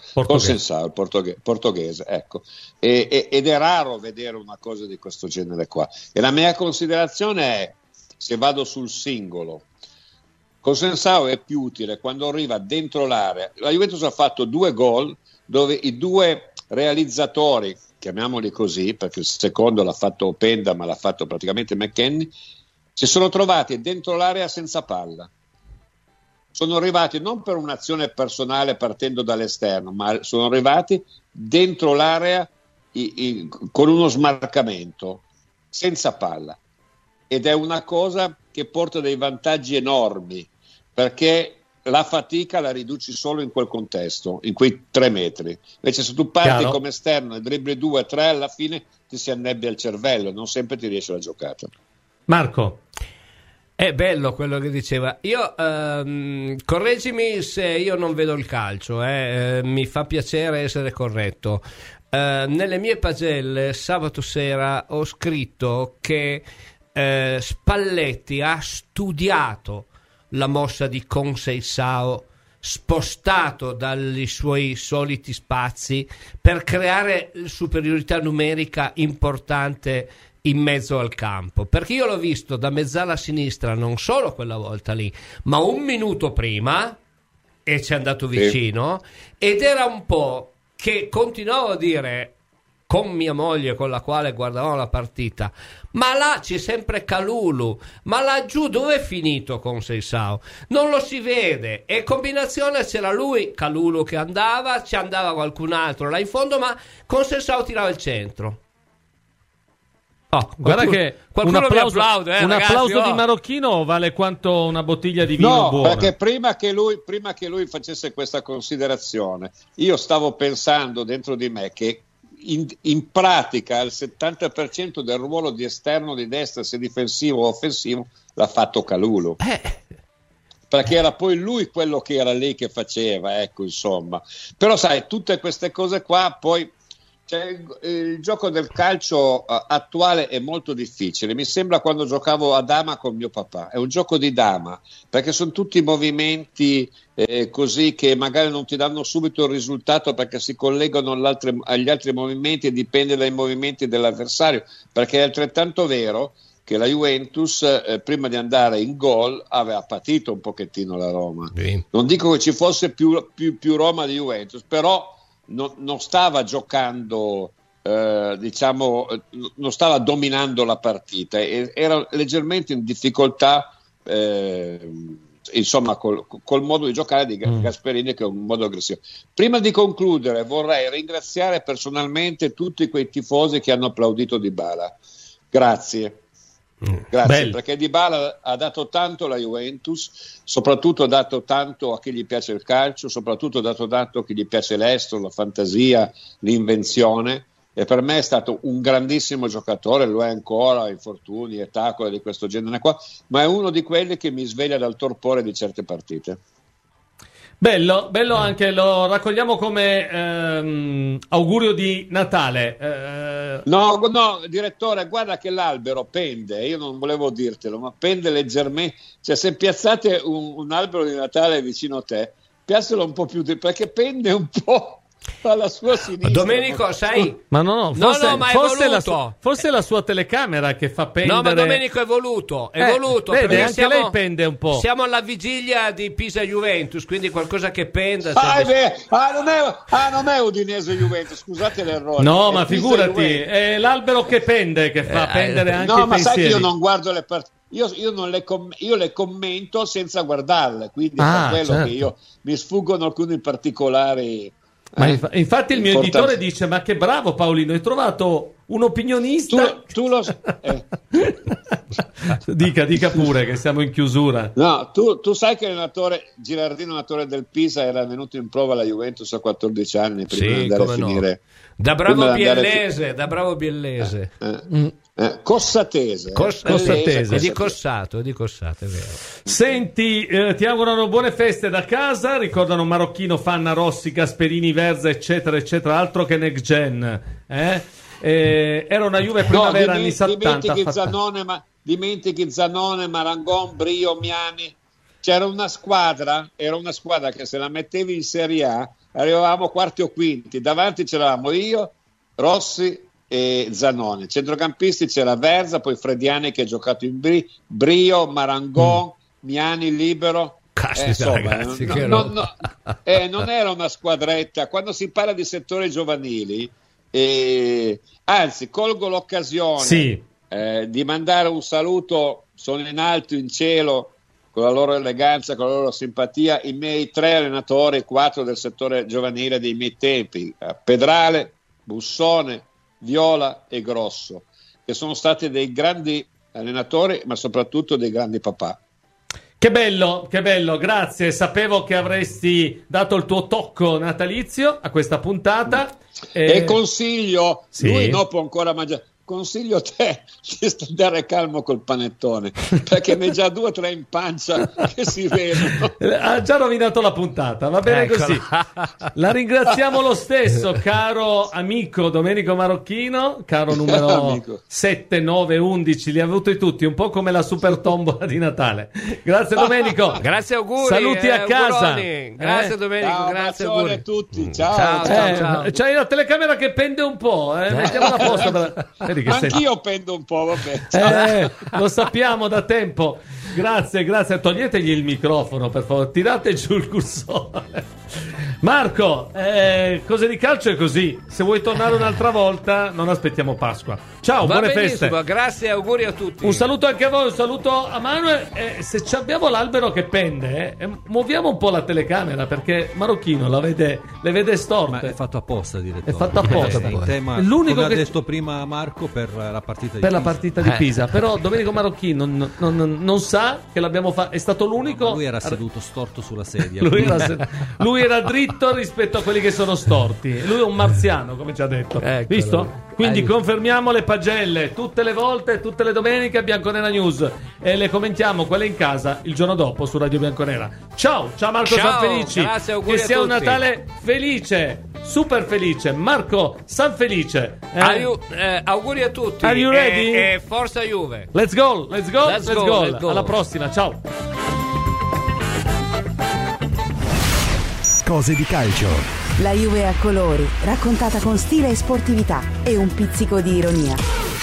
il portoghese, ecco. Ed è raro vedere una cosa di questo genere qua. E la mia considerazione è, se vado sul singolo, Consensao è più utile quando arriva dentro l'area. La Juventus ha fatto 2 gol dove i 2 realizzatori, chiamiamoli così, perché il secondo l'ha fatto Openda ma l'ha fatto praticamente McKennie, si sono trovati dentro l'area senza palla. Sono arrivati non per un'azione personale partendo dall'esterno, ma sono arrivati dentro l'area con uno smarcamento, senza palla. Ed è una cosa che porta dei vantaggi enormi, perché la fatica la riduci solo in quel contesto, in quei 3 metri. Invece se tu parti come esterno e dribbli 2-3, alla fine ti si annebbia il cervello, non sempre ti riesce la giocata. Marco. È bello quello che diceva. Io correggimi se io non vedo il calcio, mi fa piacere essere corretto. Nelle mie pagelle sabato sera ho scritto che Spalletti ha studiato la mossa di Conceição, spostato dai suoi soliti spazi per creare superiorità numerica importante in mezzo al campo, perché io l'ho visto da mezzala a sinistra non solo quella volta lì, ma un minuto prima, e ci è andato vicino, ed era un po' che continuavo a dire con mia moglie, con la quale guardavamo la partita, ma là c'è sempre Kalulu, ma laggiù dove è finito Conceição? Non lo si vede, e combinazione c'era lui, Kalulu che andava, ci andava qualcun altro là in fondo, ma Conceição tirava il centro. Guarda che un applauso di Marocchino vale quanto una bottiglia di vino buona. Perché prima che lui facesse questa considerazione, io stavo pensando dentro di me che in pratica il 70% del ruolo di esterno di destra, sia difensivo o offensivo, l'ha fatto Kalulu. Perché era poi lui quello che era lì che faceva, ecco, insomma. Però sai, tutte queste cose qua poi, cioè, il gioco del calcio attuale è molto difficile. Mi sembra quando giocavo a dama con mio papà, è un gioco di dama, perché sono tutti movimenti così che magari non ti danno subito il risultato, perché si collegano agli altri movimenti e dipende dai movimenti dell'avversario, perché è altrettanto vero che la Juventus prima di andare in gol aveva patito un pochettino la Roma. Non dico che ci fosse più Roma di Juventus, però non stava giocando, diciamo, non stava dominando la partita, era leggermente in difficoltà, insomma, col modo di giocare di Gasperini, che è un modo aggressivo. Prima di concludere vorrei ringraziare personalmente tutti quei tifosi che hanno applaudito Dybala, Grazie, perché Dybala ha dato tanto alla Juventus, soprattutto ha dato tanto a chi gli piace il calcio, soprattutto ha dato tanto a chi gli piace l'estero, la fantasia, l'invenzione, e per me è stato un grandissimo giocatore, lo è ancora, infortuni, età, cose di questo genere qua, ma è uno di quelli che mi sveglia dal torpore di certe partite. Bello anche, lo raccogliamo come augurio di Natale. No, direttore, guarda che l'albero pende, io non volevo dirtelo, ma pende leggermente, cioè se piazzate un albero di Natale vicino a te, piazzalo un po' più, perché pende un po' alla sua sinistra. Domenico, sai? Ma no, forse è la sua telecamera che fa pendere. No, ma Domenico è voluto. Vede, anche lei pende un po'. Siamo alla vigilia di Pisa-Juventus, quindi qualcosa che penda. Non è Udinese-Juventus, scusate l'errore. No, ma figurati, è l'albero che pende, che fa pendere anche i pensieri. No, ma sai che io non guardo le partite. Io non le commento senza guardarle, quindi per quello che io mi sfuggono alcuni particolari. Ma infatti il mio editore dice: ma che bravo Paolino, hai trovato un opinionista. Tu lo dica pure che siamo in chiusura. No, tu sai che l'allenatore Girardino, allenatore del Pisa, era venuto in prova alla Juventus a 14 anni prima di andare a finire. Da bravo biellese. Cossatese. È di Cossato, è vero. Senti, ti augurano buone feste da casa, ricordano Marocchino, Fanna, Rossi, Gasperini, Verza, eccetera eccetera, altro che next gen, era una Juve primavera anni 70. Dimentichi Zanone, Marangon, Brio, Miani. C'era una squadra che se la mettevi in Serie A arrivavamo quarti o quinti, davanti c'eravamo io, Rossi e Zanone, centrocampisti c'era Verza, poi Frediani che ha giocato in Brio, Marangon, Miani libero. Ragazzi, non era una squadretta. Quando si parla di settori giovanili, anzi colgo l'occasione di mandare un saluto, sono in alto in cielo con la loro eleganza, con la loro simpatia, i miei 3 allenatori, 4 del settore giovanile dei miei tempi, Pedrale, Bussone, Viola e Grosso, che sono stati dei grandi allenatori, ma soprattutto dei grandi papà. Che bello, grazie. Sapevo che avresti dato il tuo tocco natalizio a questa puntata. E consiglio, lui dopo ancora mangia. Consiglio te di stare calmo col panettone, perché ne già 2 o 3 in pancia che si vedono. Ha già rovinato la puntata, va bene così. La ringraziamo lo stesso, caro amico Domenico Marocchino, caro numero 7, 9, 11, li ha avuti tutti, un po' come la super tombola di Natale. Grazie Domenico. Grazie, auguri. Saluti a casa. Grazie Domenico, ciao, grazie auguri a tutti. Ciao. C'hai la telecamera che pende un po', mettiamola a posto. Anch'io pendo un po', vabbè. Lo sappiamo da tempo. Grazie. Toglietegli il microfono, per favore. Tirate giù il cursore. Marco, cose di calcio è così. Se vuoi tornare un'altra volta, non aspettiamo Pasqua. Ciao, buone feste. Grazie, auguri a tutti. Un saluto anche a voi, un saluto a Manuel. Se abbiamo l'albero che pende, muoviamo un po' la telecamera, perché Marocchino le vede storte. Ma è fatto apposta, direttore. È fatto apposta. In tema, l'unico come che ha detto prima Marco, per la partita di Pisa. Però Domenico Marocchino non sa che l'abbiamo fatto. È stato l'unico. Lui era seduto storto sulla sedia. Lui era dritto rispetto a quelli che sono storti. Lui è un marziano, come ci ha detto. Visto? Quindi confermiamo le pagelle tutte le volte, tutte le domeniche a Bianconera News, e le commentiamo quelle in casa il giorno dopo su Radio Bianconera. Ciao Marco Sanfelici. Grazie, auguri che sia a un tutti. Natale felice, super felice. Marco Sanfelice. Auguri a tutti. Are you ready? E forza Juve. Let's go. Alla prossima, ciao. Cose di calcio. La Juve a colori, raccontata con stile e sportività e un pizzico di ironia.